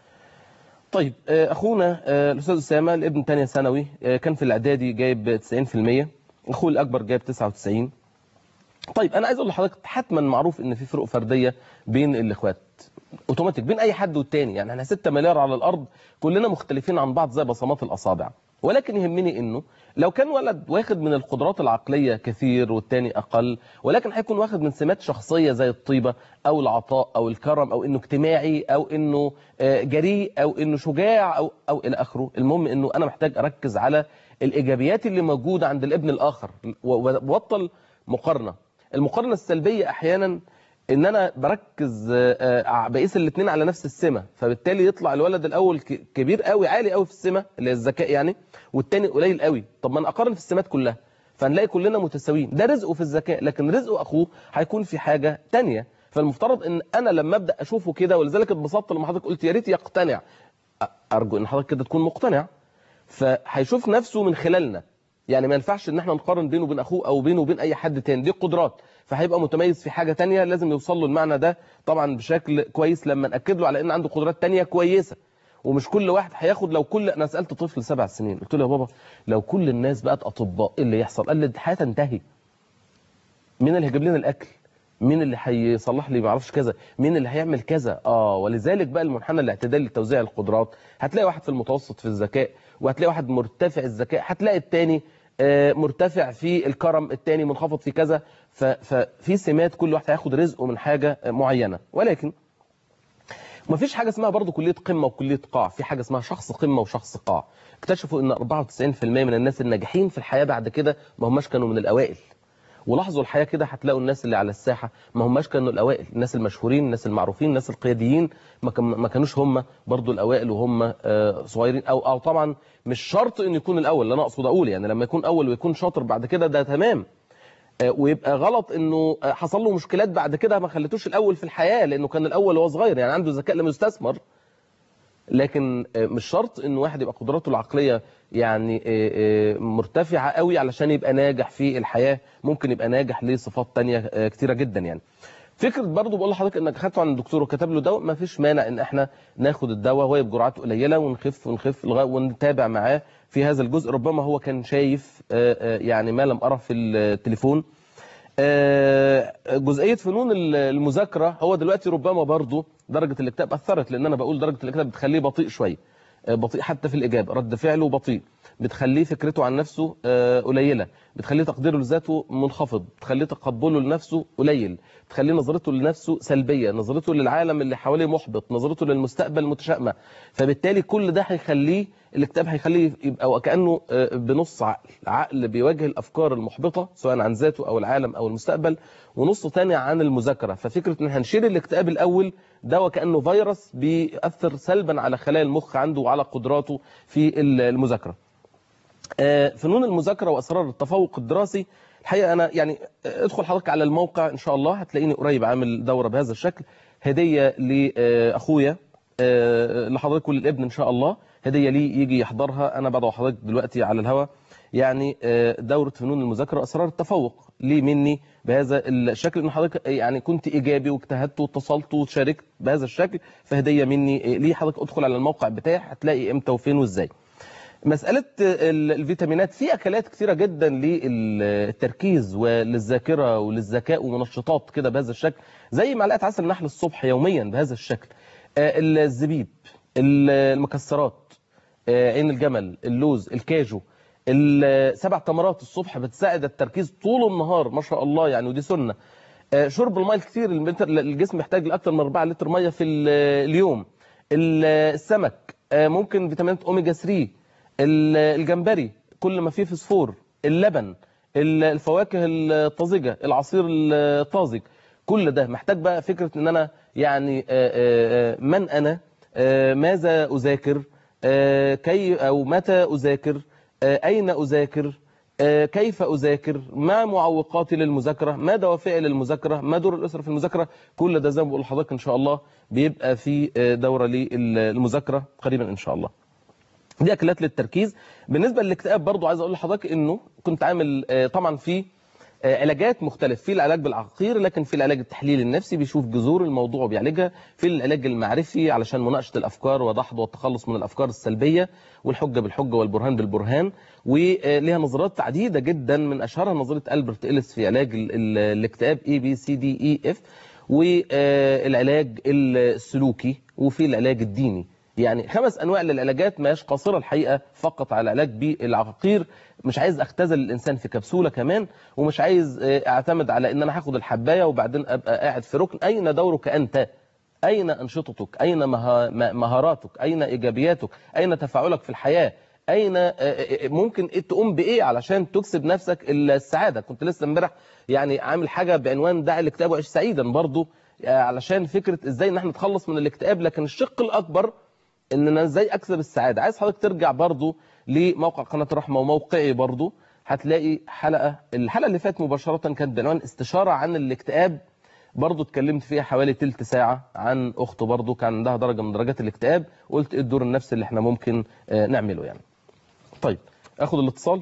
طيب اخونا الاستاذ اسامه، الابن ثانيه ثانوي، كان في الاعدادي جايب 90%، اخوه الاكبر جايب 99. طيب انا عايز اقول لحضرتك حتما معروف ان في فروق فرديه بين الاخوات، اوتوماتيك بين اي حد والتاني. يعني احنا 6 مليار على الارض، كلنا مختلفين عن بعض زي بصمات الاصابع. ولكن يهمني انه لو كان ولد واخد من القدرات العقليه كثير والتاني اقل، ولكن هيكون واخد من سمات شخصيه زي الطيبه او العطاء او الكرم او انه اجتماعي او انه جريء او انه شجاع او الى اخره. المهم انه انا محتاج اركز على الايجابيات اللي موجوده عند الابن الاخر، وبطل مقارنه. المقارنه السلبيه احيانا ان انا بركز بقيس الاثنين على نفس السمه، فبالتالي يطلع الولد الاول كبير قوي، عالي قوي في السمه اللي هي الذكاء يعني، والثاني قليل قوي. طب ما انا اقارن في السمات كلها، فنلاقي كلنا متساويين. ده رزقه في الذكاء، لكن رزقه اخوه هيكون في حاجه ثانيه. فالمفترض ان انا لما ابدا اشوفه كده، ولذلك اتبسطت لما حضرتك قلت يا ريت يقتنع. ارجو ان حضرتك كده تكون مقتنع، فهيشوف نفسه من خلالنا. يعني ما ينفعش ان احنا نقارن بينه وبين اخوه او بينه وبين اي حد تاني، دي قدرات، فهيبقى متميز في حاجه تانية. لازم يوصل له المعنى ده طبعا بشكل كويس لما ناكد له على ان عنده قدرات تانية كويسه. ومش كل واحد هياخد. لو كل، انا سالت طفل 7 سنين قلت له يا بابا لو كل الناس بقت اطباء ايه اللي يحصل؟ قال لي الحياه تنتهي. مين اللي هيجيب لنا الاكل؟ مين اللي هيصلح لي ما اعرفش كذا؟ مين اللي هيعمل كذا؟ ولذلك بقى المنحنى الاعتدالي لتوزيع القدرات، هتلاقي واحد في المتوسط في الذكاء، وهتلاقي واحد مرتفع الذكاء، هتلاقي الثاني مرتفع في الكرم، الثاني منخفض في كذا. ففي سمات كل واحد هياخد رزقه من حاجه معينه. ولكن ما فيش حاجه اسمها برضه كليه قمه وكليه قاع، في حاجه اسمها شخص قمه وشخص قاع. اكتشفوا ان 94% من الناس الناجحين في الحياه بعد كده ما هماش كانوا من الاوائل. ولاحظوا الحياه كده، هتلاقوا الناس اللي على الساحه ما هماش كانوا الاوائل، الناس المشهورين، الناس المعروفين، الناس القياديين ما كانوش هم برضو الاوائل وهم صغيرين. او طبعا مش شرط انه يكون الاول، اللي انا اقصد اقول يعني لما يكون اول ويكون شاطر بعد كده ده تمام. ويبقى غلط انه حصل له مشكلات بعد كده ما خلتوش الاول في الحياه، لانه كان الاول وهو صغير، يعني عنده ذكاء لم يستثمر. لكن مش شرط ان واحد يبقى قدراته العقليه يعني مرتفعه قوي علشان يبقى ناجح في الحياه. ممكن يبقى ناجح لصفات تانية كتيره جدا. يعني فكره برضو بقول لحضرتك انك اخدته عن الدكتور وكتب له دواء، ما فيش مانع ان احنا ناخد الدواء وهي بجرعات قليله ونخف ونتابع معاه في هذا الجزء. ربما هو كان شايف يعني ما لم ارى في التليفون. جزئيه فنون المذاكره، هو دلوقتي ربما برضو درجه الاكتئاب اثرت، لان انا بقول درجه الاكتئاب بتخليه بطيء شويه، بطيء حتى في الاجابه، رد فعله بطيء، بتخليه فكرته عن نفسه قليله، بتخليه تقديره لذاته منخفض، بتخليه تقبله لنفسه قليل، بتخليه نظرته لنفسه سلبيه، نظرته للعالم اللي حواليه محبط، نظرته للمستقبل متشائمه. فبالتالي كل ده هيخليه الاكتئاب، هيخليه يبقى وكانه بنص عقل بيواجه الافكار المحبطه سواء عن ذاته او العالم او المستقبل، ونص تاني عن المذاكره. ففكره ان هنشيل الاكتئاب الاول ده وكانه فيروس بيأثر سلبا على خلايا المخ عنده وعلى قدراته في المذاكره. فنون المذاكرة وأسرار التفوق الدراسي. الحقيقة أنا يعني ادخل حضرتك على الموقع إن شاء الله هتلاقيني قريب عامل دورة بهذا الشكل، هدية لأخويا لحضرتك وللابن إن شاء الله، هدية لي يجي يحضرها. أنا بدعو حضرتك دلوقتي على الهواء يعني دورة فنون المذاكرة وأسرار التفوق لي مني بهذا الشكل، إن حضرتك يعني كنت إيجابي واجتهدت واتصلت وشاركت بهذا الشكل، فهدية مني لي. حضرتك ادخل على الموقع بتاعي هتلاقي إمتى وفين وإزاي. مسألة الفيتامينات، في أكلات كثيرة جدا للتركيز وللذاكرة وللذكاء ومنشطات كده بهذا الشكل، زي معلقة عسل نحل الصبح يوميا بهذا الشكل، الزبيب، المكسرات، عين الجمل، اللوز، الكاجو، ال7 تمرات الصبح بتساعد التركيز طول النهار ما شاء الله يعني، ودي سنة. شرب الماء الكثير، الجسم محتاج لأكثر من 4 لتر مية في اليوم. السمك، ممكن فيتامينات أوميجا 3، الجمبري كل ما فيه فسفور، اللبن، الفواكه الطازجة، العصير الطازج، كل ده محتاج بقى فكرة ان انا يعني من انا، ماذا اذاكر، كي او متى اذاكر، اين اذاكر، كيف اذاكر، ما معوقاتي للمذاكرة، ما دوافعي للمذاكرة، ما دور الاسرة في المذاكرة، كل ده زي ما بقول لحضرتك ان شاء الله بيبقى في دورة للمذاكرة قريبا ان شاء الله. دي اكلات للتركيز. بالنسبه للاكتئاب برضو عايز اقول لحضرتك انه كنت عامل طبعا في علاجات مختلف، في العلاج بالعقير، لكن في العلاج التحليلي النفسي بيشوف جذور الموضوع وبيعالجها، في العلاج المعرفي علشان مناقشه الافكار ودحض والتخلص من الافكار السلبيه، والحجه بالحجه والبرهان بالبرهان، وليها نظريات عديده جدا من اشهرها نظريه ألبرت إليس في علاج الاكتئاب ABCDEF، والعلاج السلوكي، وفي العلاج الديني. يعني 5 أنواع للعلاجات، ما هياش قاصرة الحقيقة فقط على العلاج بالعقاقير. مش عايز اختزل الإنسان في كبسولة كمان، ومش عايز اعتمد على ان انا هاخد الحباية وبعدين ابقى قاعد في ركن. اين دورك انت؟ اين انشطتك؟ اين مهاراتك؟ اين ايجابياتك؟ اين تفاعلك في الحياة؟ اين ممكن تقوم بايه علشان تكسب نفسك السعادة؟ كنت لسه امبارح يعني عامل حاجة بعنوان دع الاكتئاب وعيش سعيدا برضو، علشان فكرة ازاي ان احنا نتخلص من الاكتئاب، لكن الشق الاكبر ان انا ازاي اكسب السعاده. عايز حضرتك ترجع برضو لموقع قناه الرحمه وموقعي برضو، هتلاقي الحلقه اللي فاتت مباشره كانت بعنوان استشاره عن الاكتئاب، برضو اتكلمت فيها حوالي تلت ساعه عن اخته برضو كان عندها درجه من درجات الاكتئاب، وقلت ايه الدور النفسي اللي احنا ممكن نعمله يعني. طيب اخد الاتصال.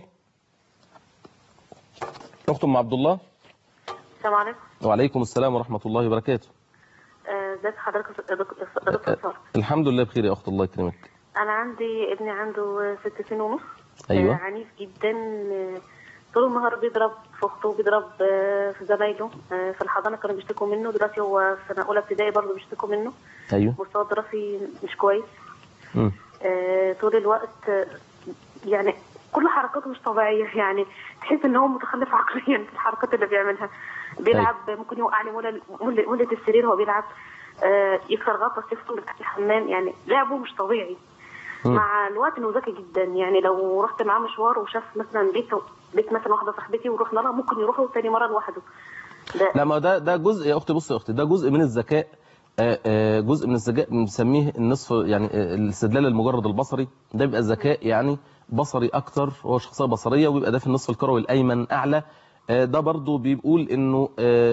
اخت ام عبد الله. السلام عليكم. وعليكم السلام ورحمه الله وبركاته. ازيك حضرتك يا دكتور؟ الحمد لله بخير يا اخت، الله يكرمك. انا عندي ابني عنده 6 سنين ونص. ايوه. عنيف جدا، طول النهار بيضرب في اخته وبيضرب في زمايله. في الحضانه كانوا بيشتكوا منه، دلوقتي هو في سنه اولى ابتدائي برضه بيشتكوا منه. ايوه. مستواه الدراسي مش كويس. طول الوقت يعني كل حركاته مش طبيعيه، يعني تحس ان هو متخلف عقليا في الحركات اللي بيعملها. بيلعب ممكن يوقعني مولة السرير وهو بيلعب، يكسر غطا سيفته تحت الحمام، يعني لعبه مش طبيعي. مع الوقت انه ذكي جدا، يعني لو رحت معاه مشوار وشاف مثلا بيت مثلا واحده صاحبتي ورحنا لها ممكن يروحوا ثاني مره لوحده. لا ما ده جزء يا اختي، بصي يا اختي، ده جزء من الذكاء، جزء من الذكاء بنسميه النصف، يعني الاستدلال المجرد البصري، ده بيبقى ذكاء يعني بصري اكتر، هو شخصيه بصريه، ويبقى ده في النصف الكروي الايمن اعلى. ده برضو بيقول انه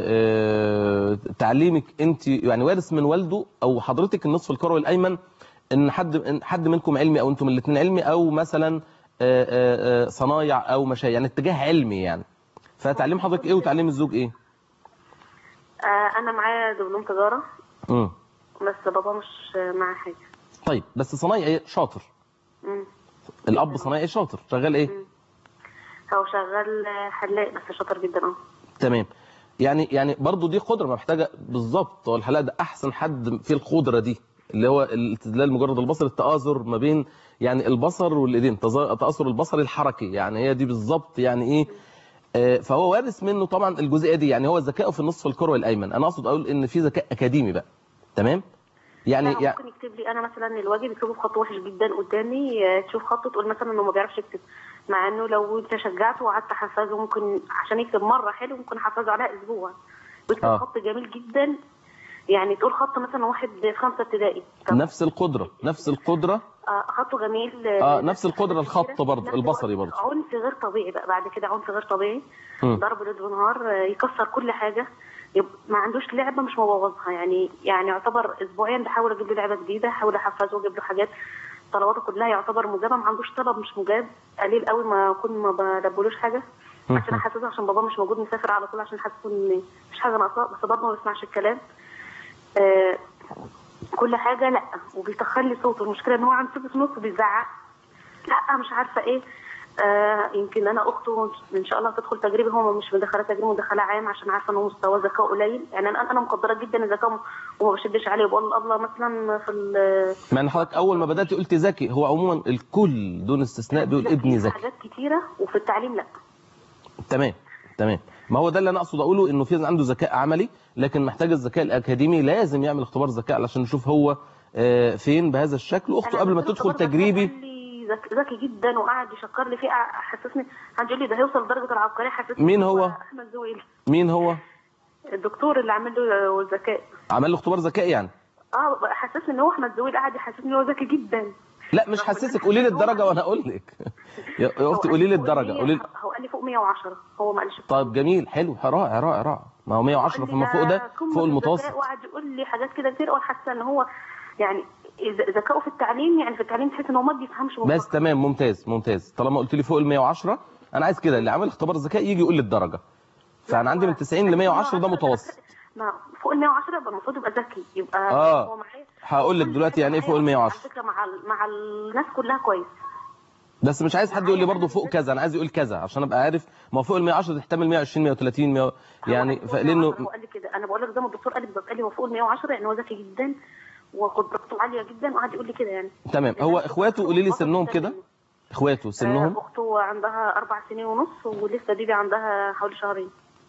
تعليمك انت يعني وارث من والده او حضرتك النصف الكروي الايمن، ان حد منكم علمي او انتم الاثنين علمي، او مثلا صنايع او مشايع، يعني اتجاه علمي يعني. فتعليم حضرتك ايه وتعليم الزوج ايه؟ انا معايا دبلوم تجاره. بس بابا مش معاه حاجه. طيب بس صنايعي شاطر. الاب صنايعي شاطر، شغال ايه؟ هو شغال حلاق بس شاطر جدا. تمام. يعني برضو دي قدره ما محتاجه بالظبط، هو الحلاق ده احسن حد في القدره دي، اللي هو الاستدلال المجرد البصري، التآزر ما بين يعني البصر والايدين، تآزر البصري الحركي، يعني هي دي بالظبط يعني ايه. فهو وارث منه طبعا الجزئيه دي، يعني هو ذكائه في النصف الكروي الايمن. انا اقصد اقول ان في ذكاء اكاديمي بقى. تمام. يعني ممكن يكتب لي انا مثلا الواجب يكتبه بخط وحش جدا قدامي، تشوف خطه تقول مثلا انه ما بيعرفش يكتب، مع انه لو انت شجعته وقعدت احفزه ممكن عشان يكتب مره حلو ممكن احفزه عليها اسبوع. بيكتب خط جميل جدا، يعني تقول خط مثلا واحد في 5 ابتدائي. نفس القدره خطه جميل. نفس القدره الخط برضه البصري برضه. عنف غير طبيعي بقى بعد كده، عنف غير طبيعي. ضرب ليل ونهار، يكسر كل حاجه، ما عندوش لعبه مش مبوظها. يعني يعتبر اسبوعيا بحاول اجيب له لعبه جديده، احاول احفزه واجيب له حاجات. طلباته كلها يعتبر مجابه، ما عندوش طلب مش مجاب، قليل قوي ما اكون ما بدبلوش حاجه عشان احسسه، عشان بابا مش موجود مسافر على طول، عشان احسسه ان مفيش حاجه ناقصاه، بس برضه ما بيسمعش الكلام. كل حاجه لا، وبيتخر لي صوته. المشكله ان هو عنده صوت نص وبيزعق، لا مش عارفه ايه. يمكن انا اخته ان شاء الله هتدخل تجريبي، هو مش مدخله تجريبي، مدخله عام، عشان عارفه ان هو مستوى ذكاء قليل. يعني انا مقدره جدا ذكائه وما بشدش عليه، وبقول الابله مثلا في مع ان حضرتك اول ما بدات قلت ذكي، هو عموما الكل دون استثناء بيقول ابني ذكي. حاجات كتيره، وفي التعليم لا. تمام. ما هو ده اللي انا اقصد اقوله، انه في عنده ذكاء عملي، لكن محتاج الذكاء الاكاديمي، لازم يعمل اختبار ذكاء علشان نشوف هو فين بهذا الشكل. واخته قبل ما تدخل تجريبي ذكي جدا، وقعد يشكر لي فيه، حسسني، قعد يقول لي ده هيوصل لدرجه العبقريه. حسسني. مين هو؟ احمد زويل. مين هو؟ الدكتور اللي عمل له الذكاء. عمل له اختبار ذكاء يعني؟ حسسني ان هو احمد زويل، قعد يحسسني ان هو ذكي جدا. لا مش حسسك، قولي لي الدرجه وانا اقول لك. يا اختي قولي لي الدرجه، قولي لي. هو قال لي فوق 110، هو ما قالش. طيب جميل، حلو، رائع. ما هو 110 فما فوق ده فوق المتوسط. وقعد يقول لي حاجات كده كتير، وانا حاسه ان هو يعني ذكائه في التعليم، يعني في التعليم تحس ان هو ما بيفهمش. بس تمام، ممتاز. طالما قلت لي فوق ال 110 انا عايز كده اللي عامل اختبار ذكاء يجي يقول لي الدرجه. فانا عندي من 90 ل 110 ده متوسط. ما فوق ال 110 يبقى المفروض يبقى ذكي، يبقى هو معايا. هقول لك دلوقتي يعني ايه فوق ال 110. على فكره مع الناس كلها كويس، بس مش عايز حد يقول لي برضه فوق كذا، انا عايز يقول كذا عشان ابقى عارف. ما هو فوق ال 110 تحتمل 120 130 يعني لانه هو قال لي كده. انا بقول لك زي ما الدكتور قال لي بالظبط، قال لي هو فوق ال 110 يعني هو ذكي جدا وقدرته عاليه جدا، وقعد يقول لي كده يعني. تمام. هو اخواته قولي لي سنهم كده، اخواته سنهم. اخته عندها 4 سنين ونص، ولسه دي عندها حوالي شهرين.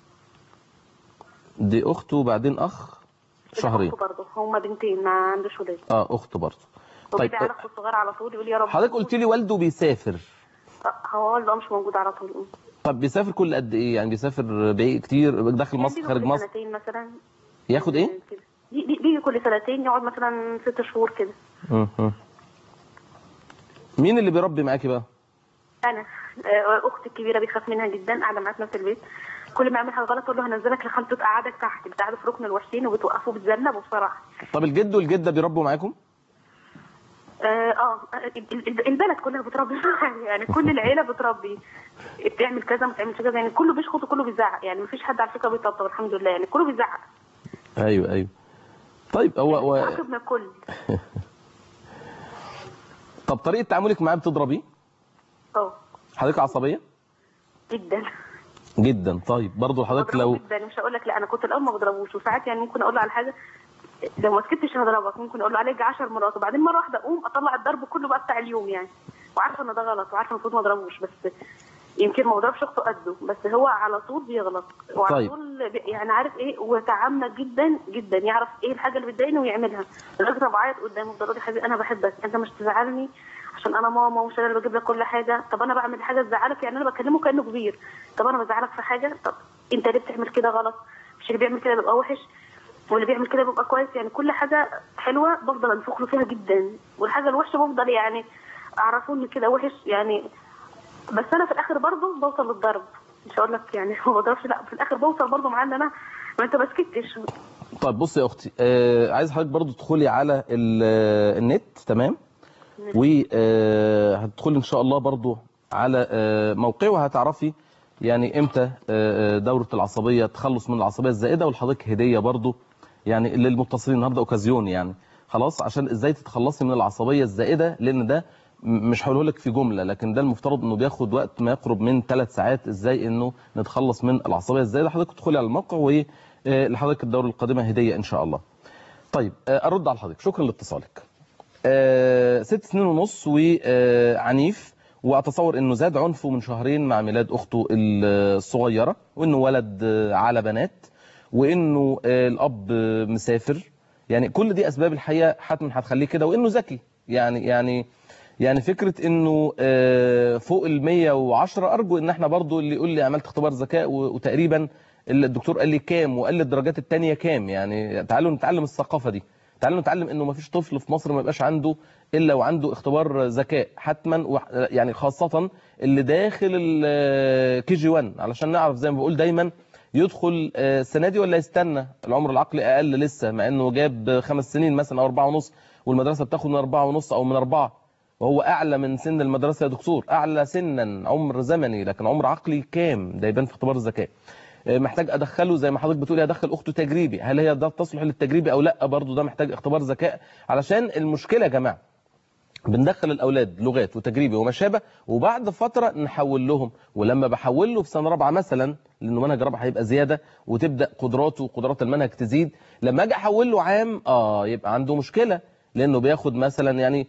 دي اخته وبعدين اخ شهرين. اخته برضه، هما بنتين ما عندوش ولاد. اخته برضه. طيب اخته الصغير على طول يقول يا رب. حضرتك قلت لي والده بيسافر. هو والده مش موجود على طول. طب بيسافر كل قد ايه يعني؟ بيسافر بعيد كتير، داخل مصر خارج مصر؟ سنتين مثلا. ياخد ايه؟ بيجي كل سنتين، يقعد مثلا 6 شهور كده. مين اللي بيربي معاكي بقى؟ انا. اختي الكبيره بيخاف منها جدا، قاعده معانا في البيت، كل ما اعمل حاجه غلط اقول له هنزلك لخالته تقعدك تحت، بتقعدوا في ركن الوحشين وبتوقفوا بتذنبوا بصراحه. طب الجد والجده بيربوا معاكم؟ البلد كلها بتربي يعني كل العيله بتربي، بتعمل كذا ما تعملش كذا، يعني كله بيشخط وكله بيزعق، يعني مفيش حد على فكره بيطبطب الحمد لله، يعني كله بيزعق. ايوه. طيب هو عاقبنا الكل. طب طريقه تعاملك معاه بتضربيه؟ حضرتك عصبيه؟ جدا. طيب برضه حضرتك لو جدا، مش هقول لك لا، انا كنت الاول ما بضربوش، وساعات يعني ممكن اقول له على حاجه لو ما سكتش هضربك، ممكن اقول له عليك 10 مرات، وبعدين مره واحده اقوم اطلع الضرب كله بقى بتاع اليوم يعني، وعارفه ان ده غلط، وعارفه المفروض ما اضربوش، بس يمكن ما بضربش اخته قده، بس هو على طول بيغلط وعلى طول يعني عارف ايه، وتعمد جدا جدا يعرف ايه الحاجه اللي بتضايقني ويعملها، لدرجه انا بعيط قدامه بقول له حبيبي انا بحبك، انت مش تزعلني عشان انا ماما ومش انا اللي بجيب لك كل حاجه، طب انا بعمل حاجه تزعلك، يعني انا بكلمه كانه كبير، طب انا بزعلك في حاجه، طب انت ليه بتعمل كده غلط، مش اللي بيعمل كده بيبقى وحش واللي بيعمل كده بيبقى كويس، يعني كل حاجه حلوه بفضل انفخ له فيها جدا، والحاجه الوحشه بفضل يعني اعرفه ان كده وحش يعني، بس انا في الاخر برضه بوصل للضرب، مش هقول لك يعني ما بضربش، لا في الاخر بوصل برضه معاه ان انا ما انت ما سكتش. طيب بصي يا اختي، عايز حضرتك برضه تدخلي على النت، تمام؟ وهتدخلي ان شاء الله برضه على موقعه، وهتعرفي يعني امتى دوره العصبيه، تخلص من العصبيه الزائده، ولحضرتك هديه برضه يعني للمتصلين النهارده اوكازيون يعني، خلاص، عشان ازاي تتخلصي من العصبيه الزائده، لان ده مش هقوله لك في جمله، لكن ده المفترض انه بياخد وقت ما يقرب من 3 ساعات، ازاي انه نتخلص من العصبيه الزائده. حضرتك تدخلي على الموقع، ولحضرتك الدوره القادمه هديه ان شاء الله. طيب ارد على حضرتك، شكرا لاتصالك. 6 سنين ونص وعنيف، واتصور انه زاد عنفه من شهرين مع ميلاد اخته الصغيره، وانه ولد على بنات، وانه الاب مسافر، يعني كل دي اسباب الحقيقه حتما هتخليه كده، وانه ذكي يعني فكره انه فوق ال 110، ارجو ان احنا برضو اللي يقول لي عملت اختبار ذكاء وتقريبا الدكتور قال لي كام وقال لي الدرجات الثانيه كام، يعني تعالوا نتعلم الثقافه دي، تعالوا نتعلم انه ما فيش طفل في مصر ما يبقاش عنده الا وعنده اختبار ذكاء حتما، يعني خاصه اللي داخل الكي جي 1 علشان نعرف زي ما بقول دايما يدخل السنه دي ولا يستنى. العمر العقلي اقل لسه، مع انه جاب 5 سنين مثلا او 4.5، والمدرسه بتاخد من 4.5 او من 4، وهو اعلى من سن المدرسه يا دكتور، اعلى سنا عمر زمني، لكن عمر عقلي كام؟ ده يبان في اختبار الذكاء. محتاج ادخله زي ما حضرتك بتقولي ادخل اخته تجريبي، هل هي ده تصلح للتجريبي او لا؟ برضه ده محتاج اختبار ذكاء. علشان المشكله يا جماعه بندخل الاولاد لغات وتجريبي وما شابه، وبعد فتره نحول لهم، ولما بحول له في سنه رابعه مثلا، لانه منهج رابعه هيبقى زياده وتبدا قدراته وقدرات المنهج تزيد، لما اجي احول له عام يبقى عنده مشكله، لانه بياخد مثلا يعني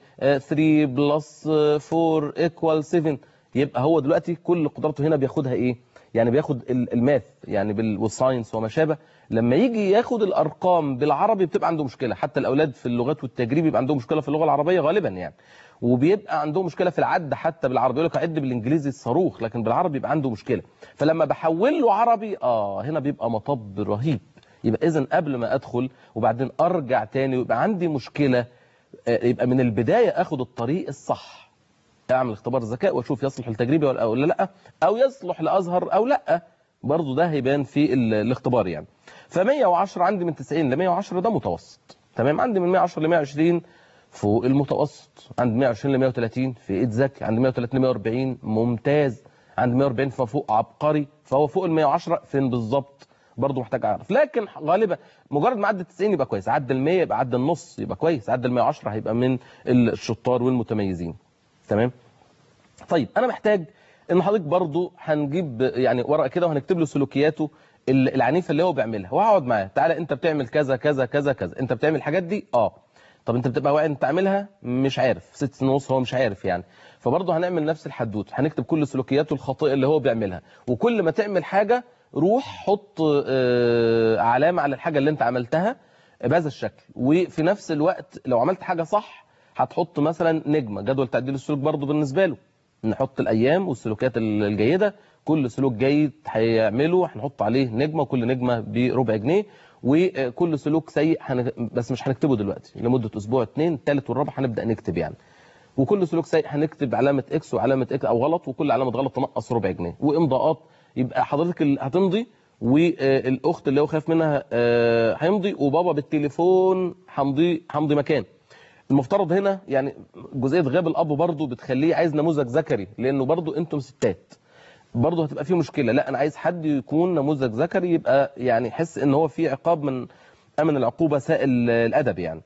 3 بلس 4 ايكوال 7، يبقى هو دلوقتي كل قدراته هنا بياخدها ايه؟ يعني بياخد الماث يعني والساينس وما شابه، لما يجي ياخد الارقام بالعربي بتبقى عنده مشكله. حتى الاولاد في اللغات والتجريب بيبقى عندهم مشكله في اللغه العربيه غالبا يعني، وبيبقى عندهم مشكله في العد حتى بالعربي، يقول لك عد بالانجليزي الصاروخ، لكن بالعربي بيبقى عنده مشكله. فلما بحول له عربي هنا بيبقى مطب رهيب. يبقى اذا قبل ما ادخل وبعدين ارجع تاني ويبقى عندي مشكله، يبقى من البدايه اخد الطريق الصح، اعمل اختبار ذكاء واشوف يصلح للتجريبي ولا لا، او يصلح لازهر او لا، برضه ده هيبان في الاختبار يعني. ف110 عندي من 90 ل 110 ده متوسط، تمام. عندي من 110 ل 120 فوق المتوسط، عندي 120 ل 130 في ايد ذكي، عندي 130 ل 140 ممتاز، عندي 140 فوق عبقري، فهو فوق ال 110 فين بالظبط؟ برضه محتاج اعرف. لكن غالبا مجرد ما عدى 90 يبقى كويس، عدى ال 100 يبقى عدى النص يبقى كويس، عدى ال 110 هيبقى من الشطار والمتميزين، تمام. طيب انا محتاج ان حضرتك برضه هنجيب يعني ورقه كده وهنكتب له سلوكياته العنيفه اللي هو بيعملها، وهقعد معاه، تعالى انت بتعمل كذا كذا كذا كذا، انت بتعمل الحاجات دي طب انت بتبقى واعي انت تعملها؟ مش عارف، 6 سنين ونص هو مش عارف يعني. فبرضه هنعمل نفس الحدوته، هنكتب كل سلوكياته الخاطئه اللي هو بيعملها، وكل ما تعمل حاجه روح حط علامه على الحاجه اللي انت عملتها بهذا الشكل. وفي نفس الوقت لو عملت حاجه صح هتحط مثلا نجمه، جدول تعديل السلوك برضه بالنسبه له، نحط الايام والسلوكيات الجيده، كل سلوك جيد هيعمله هنحط عليه نجمه، وكل نجمه بربع جنيه، وكل سلوك سيء بس مش هنكتبه دلوقتي، لمده اسبوع 2 الثالث والرابع هنبدا نكتب يعني. وكل سلوك سيء هنكتب علامه اكس وعلامه اكس او غلط، وكل علامه غلط تنقص ربع جنيه، وامضاءات. يبقى حضرتك اللي هتمضي، والاخت اللي هو خايف منها هيمضي، وبابا بالتليفون همضي مكان. المفترض هنا يعني جزئيه غياب الاب برضه بتخليه عايز نموذج ذكري، لانه برضه انتم ستات برضه هتبقى فيه مشكله. لا انا عايز حد يكون نموذج ذكري، يبقى يعني يحس ان هو في عقاب من امن العقوبه سائل الادب يعني.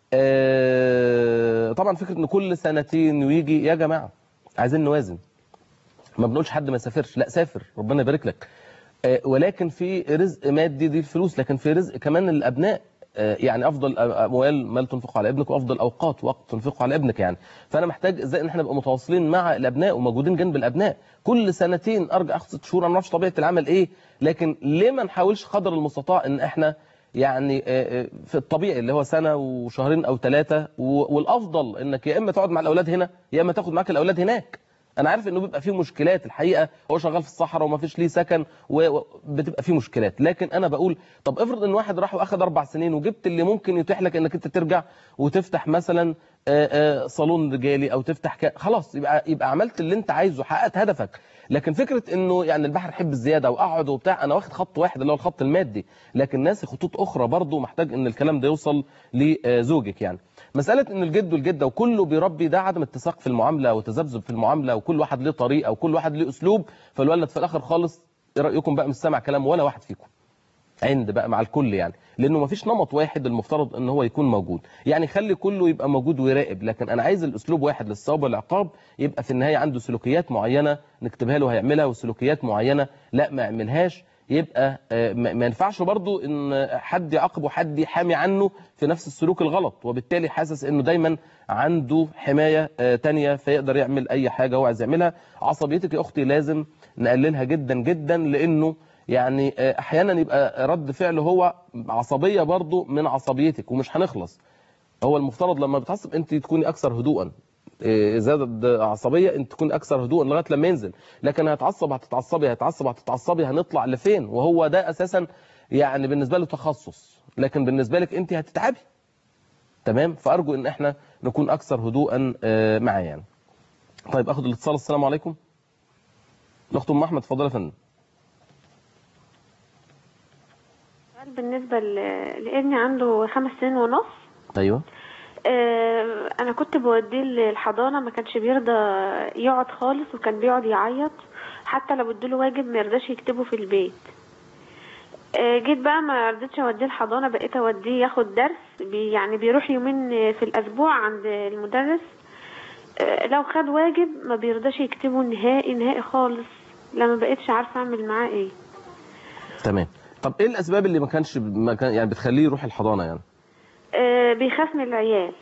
طبعا فكره ان كل سنتين ويجي، يا جماعه عايزين نوازن، ما بنقولش حد ما يسافرش، لا سافر ربنا يبارك لك، ولكن في رزق مادي دي الفلوس، لكن في رزق كمان الابناء. يعني افضل اموال مال تنفق على ابنك، وافضل اوقات وقت تنفقه على ابنك يعني. فانا محتاج ازاي ان احنا نبقى متواصلين مع الابناء وموجودين جنب الابناء. كل سنتين ارجع اخد 6 شهور، انا ما اعرفش طبيعه العمل ايه، لكن ليه ما نحاولش قدر المستطاع ان احنا يعني في الطبيعي اللي هو سنه وشهرين او 3، والافضل انك يا اما تقعد مع الاولاد هنا يا اما تاخد معاك الاولاد هناك. انا عارف انه بيبقى فيه مشكلات الحقيقه، هو شغال في الصحراء وما فيش ليه سكن وبتبقى فيه مشكلات، لكن انا بقول طب افرض ان واحد راح واخد 4 سنين وجبت اللي ممكن يتيح لك انك انت ترجع وتفتح مثلا صالون رجالي او تفتح خلاص، يبقى عملت اللي انت عايزه، حققت هدفك. لكن فكره انه يعني البحر يحب الزياده واقعد وبتاع، انا واخد خط واحد اللي هو الخط المادي، لكن ناسي خطوط اخرى برضه، محتاج ان الكلام ده يوصل لزوجك يعني. مساله ان الجد والجده وكله بيربي، ده عدم اتساق في المعامله وتذبذب في المعامله، وكل واحد له طريقه وكل واحد له اسلوب، فالولد في الاخر خالص ايه رايكم بقى؟ مش سامع كلام ولا واحد فيكم، عند بقى مع الكل يعني، لانه ما فيش نمط واحد المفترض ان هو يكون موجود يعني. خلي كله يبقى موجود ويراقب، لكن انا عايز الاسلوب واحد للثواب والعقاب، يبقى في النهايه عنده سلوكيات معينه نكتبها له هيعملها، وسلوكيات معينه لا ما يعملهاش. يبقى ما ينفعش برضو ان حد يعاقبه حد يحامي عنه في نفس السلوك الغلط، وبالتالي حاسس انه دايما عنده حمايه تانية فيقدر يعمل اي حاجه هو عايز يعملها. عصبيتك يا اختي لازم نقللها جدا جدا، لانه يعني احيانا يبقى رد فعله هو عصبيه برضو من عصبيتك ومش هنخلص. هو المفترض لما بتعصب انت تكوني اكثر هدوءا، زادت عصبيه انت تكون اكثر هدوءا لغايه لما ينزل، لكن هتتعصبي هنطلع لفين؟ وهو ده اساسا يعني بالنسبه له تخصص، لكن بالنسبه لك انت هتتعبي. تمام. فارجو ان احنا نكون اكثر هدوءا معاه يعني. طيب اخد الاتصال. السلام عليكم. الاخت ام احمد اتفضلي يا فندم. بالنسبه لابني عنده 5 سنين ونص. ايوه. انا كنت بوديه الحضانه، ما كانش بيرضى يقعد خالص، وكان بيقعد يعيط حتى لو اديله واجب ما يرضاش يكتبه في البيت. جيت بقى ما رضيتش اوديه الحضانه، بقيت اوديه ياخد درس يعني بيروح يومين في الاسبوع عند المدرس. لو خد واجب ما بيرضاش يكتبه نهائي خالص، لما بقيتش عارفه اعمل معاه ايه. تمام. طب ايه الاسباب اللي ما كان يعني بتخليه يروح الحضانه يعني؟ بيخاف من العيال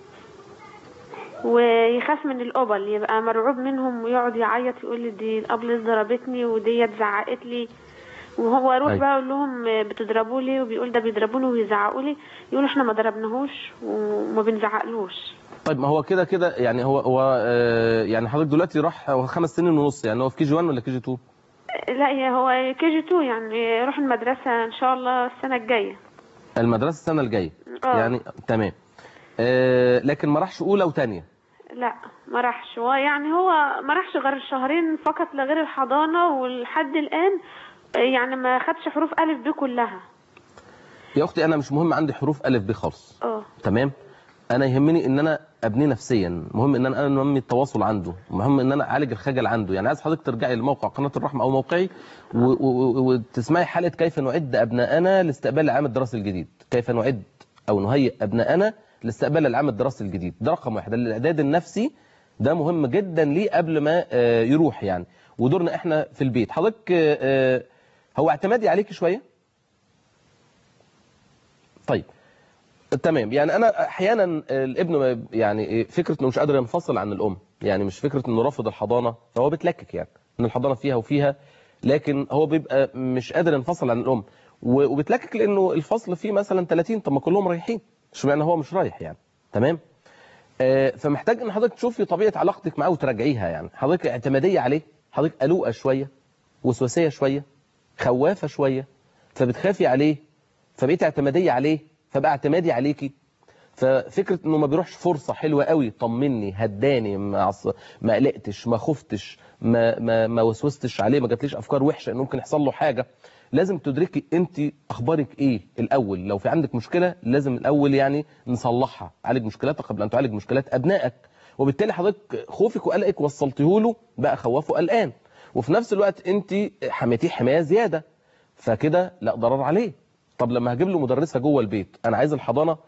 ويخاف من القبل، يبقى مرعوب منهم ويقعد يعيط يقول لي دي القبل ضربتني ودي زعقت لي، وهو اروح بقى اقول لهم بتضربوا لي، وبيقول ده بيضربوني ويزعقوا لي، يقولوا احنا ما ضربناهوش وما بنزعقلوش. طيب ما هو كده يعني هو يعني حضرتك دلوقتي راح هو 5 سنين ونص، يعني هو في كي جي 1 ولا كي جي 2؟ لا هو كي جي 2، يعني يروح المدرسه ان شاء الله السنه الجايه. المدرسه السنه الجايه يعني. تمام. لكن ما راحش اولى وثانيه؟ لا ما راحش، هو يعني هو ما راحش غير شهرين فقط لا غير الحضانه، ولحد الان يعني ما خدش حروف الف ب كلها. يا اختي انا مش مهم عندي حروف الف ب خالص. تمام. انا يهمني ان انا ابنيه نفسيا، مهم ان انا انمي التواصل عنده، مهم ان انا اعالج الخجل عنده. يعني عايز حضرتك ترجعي لموقع قناه الرحمه او موقعي وتسمعي حلقه كيف نعد ابناءنا لاستقبال العام الدراسي الجديد. كيف نعد او نهيئ ابناءنا لاستقبال العام الدراسي الجديد، ده رقم 1. الاعداد النفسي ده مهم جدا ليه قبل ما يروح يعني، ودورنا احنا في البيت. حضرتك هو اعتمادي عليكي شويه. طيب تمام. يعني انا احيانا الابن يعني فكره انه مش قادر ينفصل عن الام، يعني مش فكره انه رافض الحضانه، فهو بيتلكك يعني ان الحضانه فيها وفيها، لكن هو بيبقى مش قادر ينفصل عن الام وبيتلكك لانه الفصل فيه مثلا 30، طب ما كلهم رايحين، اشمعنى هو مش رايح يعني. تمام. فمحتاج ان حضرتك تشوفي طبيعه علاقتك معاه وتراجعيها. يعني حضرتك اعتماديه عليه، حضرتك قلوقه شويه، وسواسيه شويه، خوافه شويه، فبتخافي عليه، فبقيت اعتماديه عليه، فبقى اعتمادي عليكي. ففكره انه ما بيروحش فرصه حلوه قوي، طمني، هداني، ما قلقتش، ما خفتش، ما وسوستش عليه، ما جاتليش افكار وحشه انه ممكن يحصل له حاجه. لازم تدركي انت اخبارك ايه الاول. لو في عندك مشكله لازم الاول يعني نصلحها، عالج مشكلاتك قبل ان تعالج مشكلات ابنائك. وبالتالي حضرتك خوفك وقلقك وصلتيه له بقى خوفه قلقان، وفي نفس الوقت انت حميتيه حمايه زياده، فكده لا ضرر عليه. طب لما هجيب له مدرسه جوه البيت، انا عايز الحضانه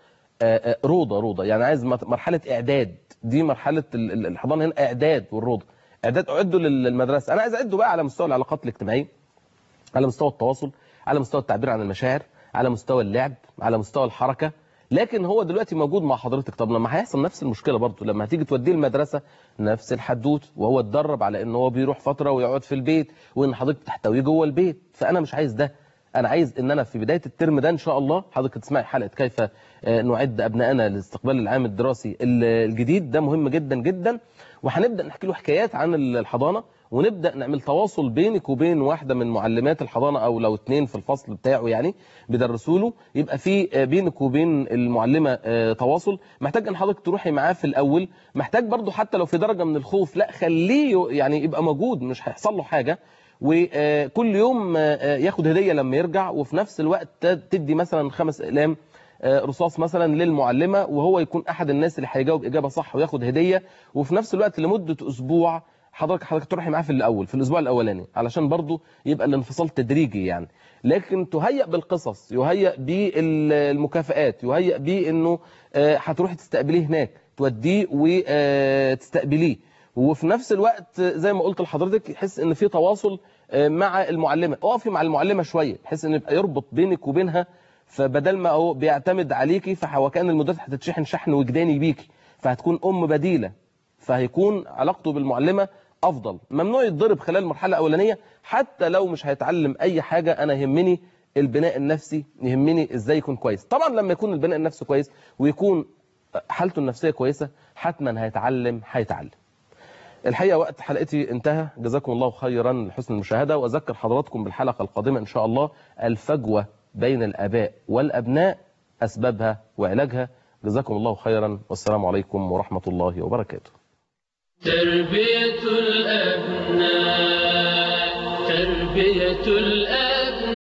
روضه يعني، عايز مرحله اعداد، دي مرحله الحضانه هنا اعداد، والروضه اعداد اعده للمدرسه. انا عايز اعده بقى على مستوى العلاقات الاجتماعيه، على مستوى التواصل، على مستوى التعبير عن المشاعر، على مستوى اللعب، على مستوى الحركه. لكن هو دلوقتي موجود مع حضرتك. طب لما هيحصل نفس المشكله برضه، لما هتيجي توديه المدرسه نفس الحدوت، وهو اتدرب على ان هو بيروح فتره ويقعد في البيت، وان حضرتك تحتويه جوه البيت. فانا مش عايز ده. انا عايز ان انا في بدايه الترم ده ان شاء الله حضرتك تسمعي حلقه كيف نعد ابنائنا لاستقبال العام الدراسي الجديد. ده مهم جدا جدا، وهنبدا نحكي له حكايات عن الحضانه، ونبدا نعمل تواصل بينك وبين واحده من معلمات الحضانه، او لو 2 في الفصل بتاعه يعني بيدرسوا له، يبقى في بينك وبين المعلمه تواصل. محتاج ان حضرتك تروحي معاه في الاول، محتاج برضه حتى لو في درجه من الخوف، لا خليه يعني يبقى موجود، مش هيحصل له حاجه. وكل يوم ياخد هديه لما يرجع، وفي نفس الوقت تدي مثلا 5 اقلام رصاص مثلا للمعلمه، وهو يكون احد الناس اللي هيجاوب اجابه صح وياخد هديه. وفي نفس الوقت لمده اسبوع حضرتك تروحي معاه في الاول، في الاسبوع الاولاني، علشان برضو يبقى الانفصال تدريجي يعني. لكن تهيئ بالقصص، يهيئ بالمكافآت، يهيئ بانه هتروحي تستقبليه هناك، توديه وتستقبليه، وفي نفس الوقت زي ما قلت لحضرتك يحس ان في تواصل مع المعلمه. اقفي مع المعلمه شويه بحيث ان يبقى يربط بينك وبينها، فبدل ما هو بيعتمد عليكي فكأن المدرس هتتشحن شحن وجداني بيكي، فهتكون ام بديله، فهيكون علاقته بالمعلمه افضل. ممنوع يتضرب خلال المرحله الاولانيه، حتى لو مش هيتعلم اي حاجه. انا يهمني البناء النفسي، يهمني ازاي يكون كويس. طبعا لما يكون البناء النفسي كويس ويكون حالته النفسيه كويسه، حتما هيتعلم. الحقيقه وقت حلقتي انتهى. جزاكم الله خيرا لحسن المشاهده، واذكر حضراتكم بالحلقه القادمه ان شاء الله، الفجوه بين الاباء والابناء، اسبابها وعلاجها. جزاكم الله خيرا، والسلام عليكم ورحمة الله وبركاته. تربية الأبناء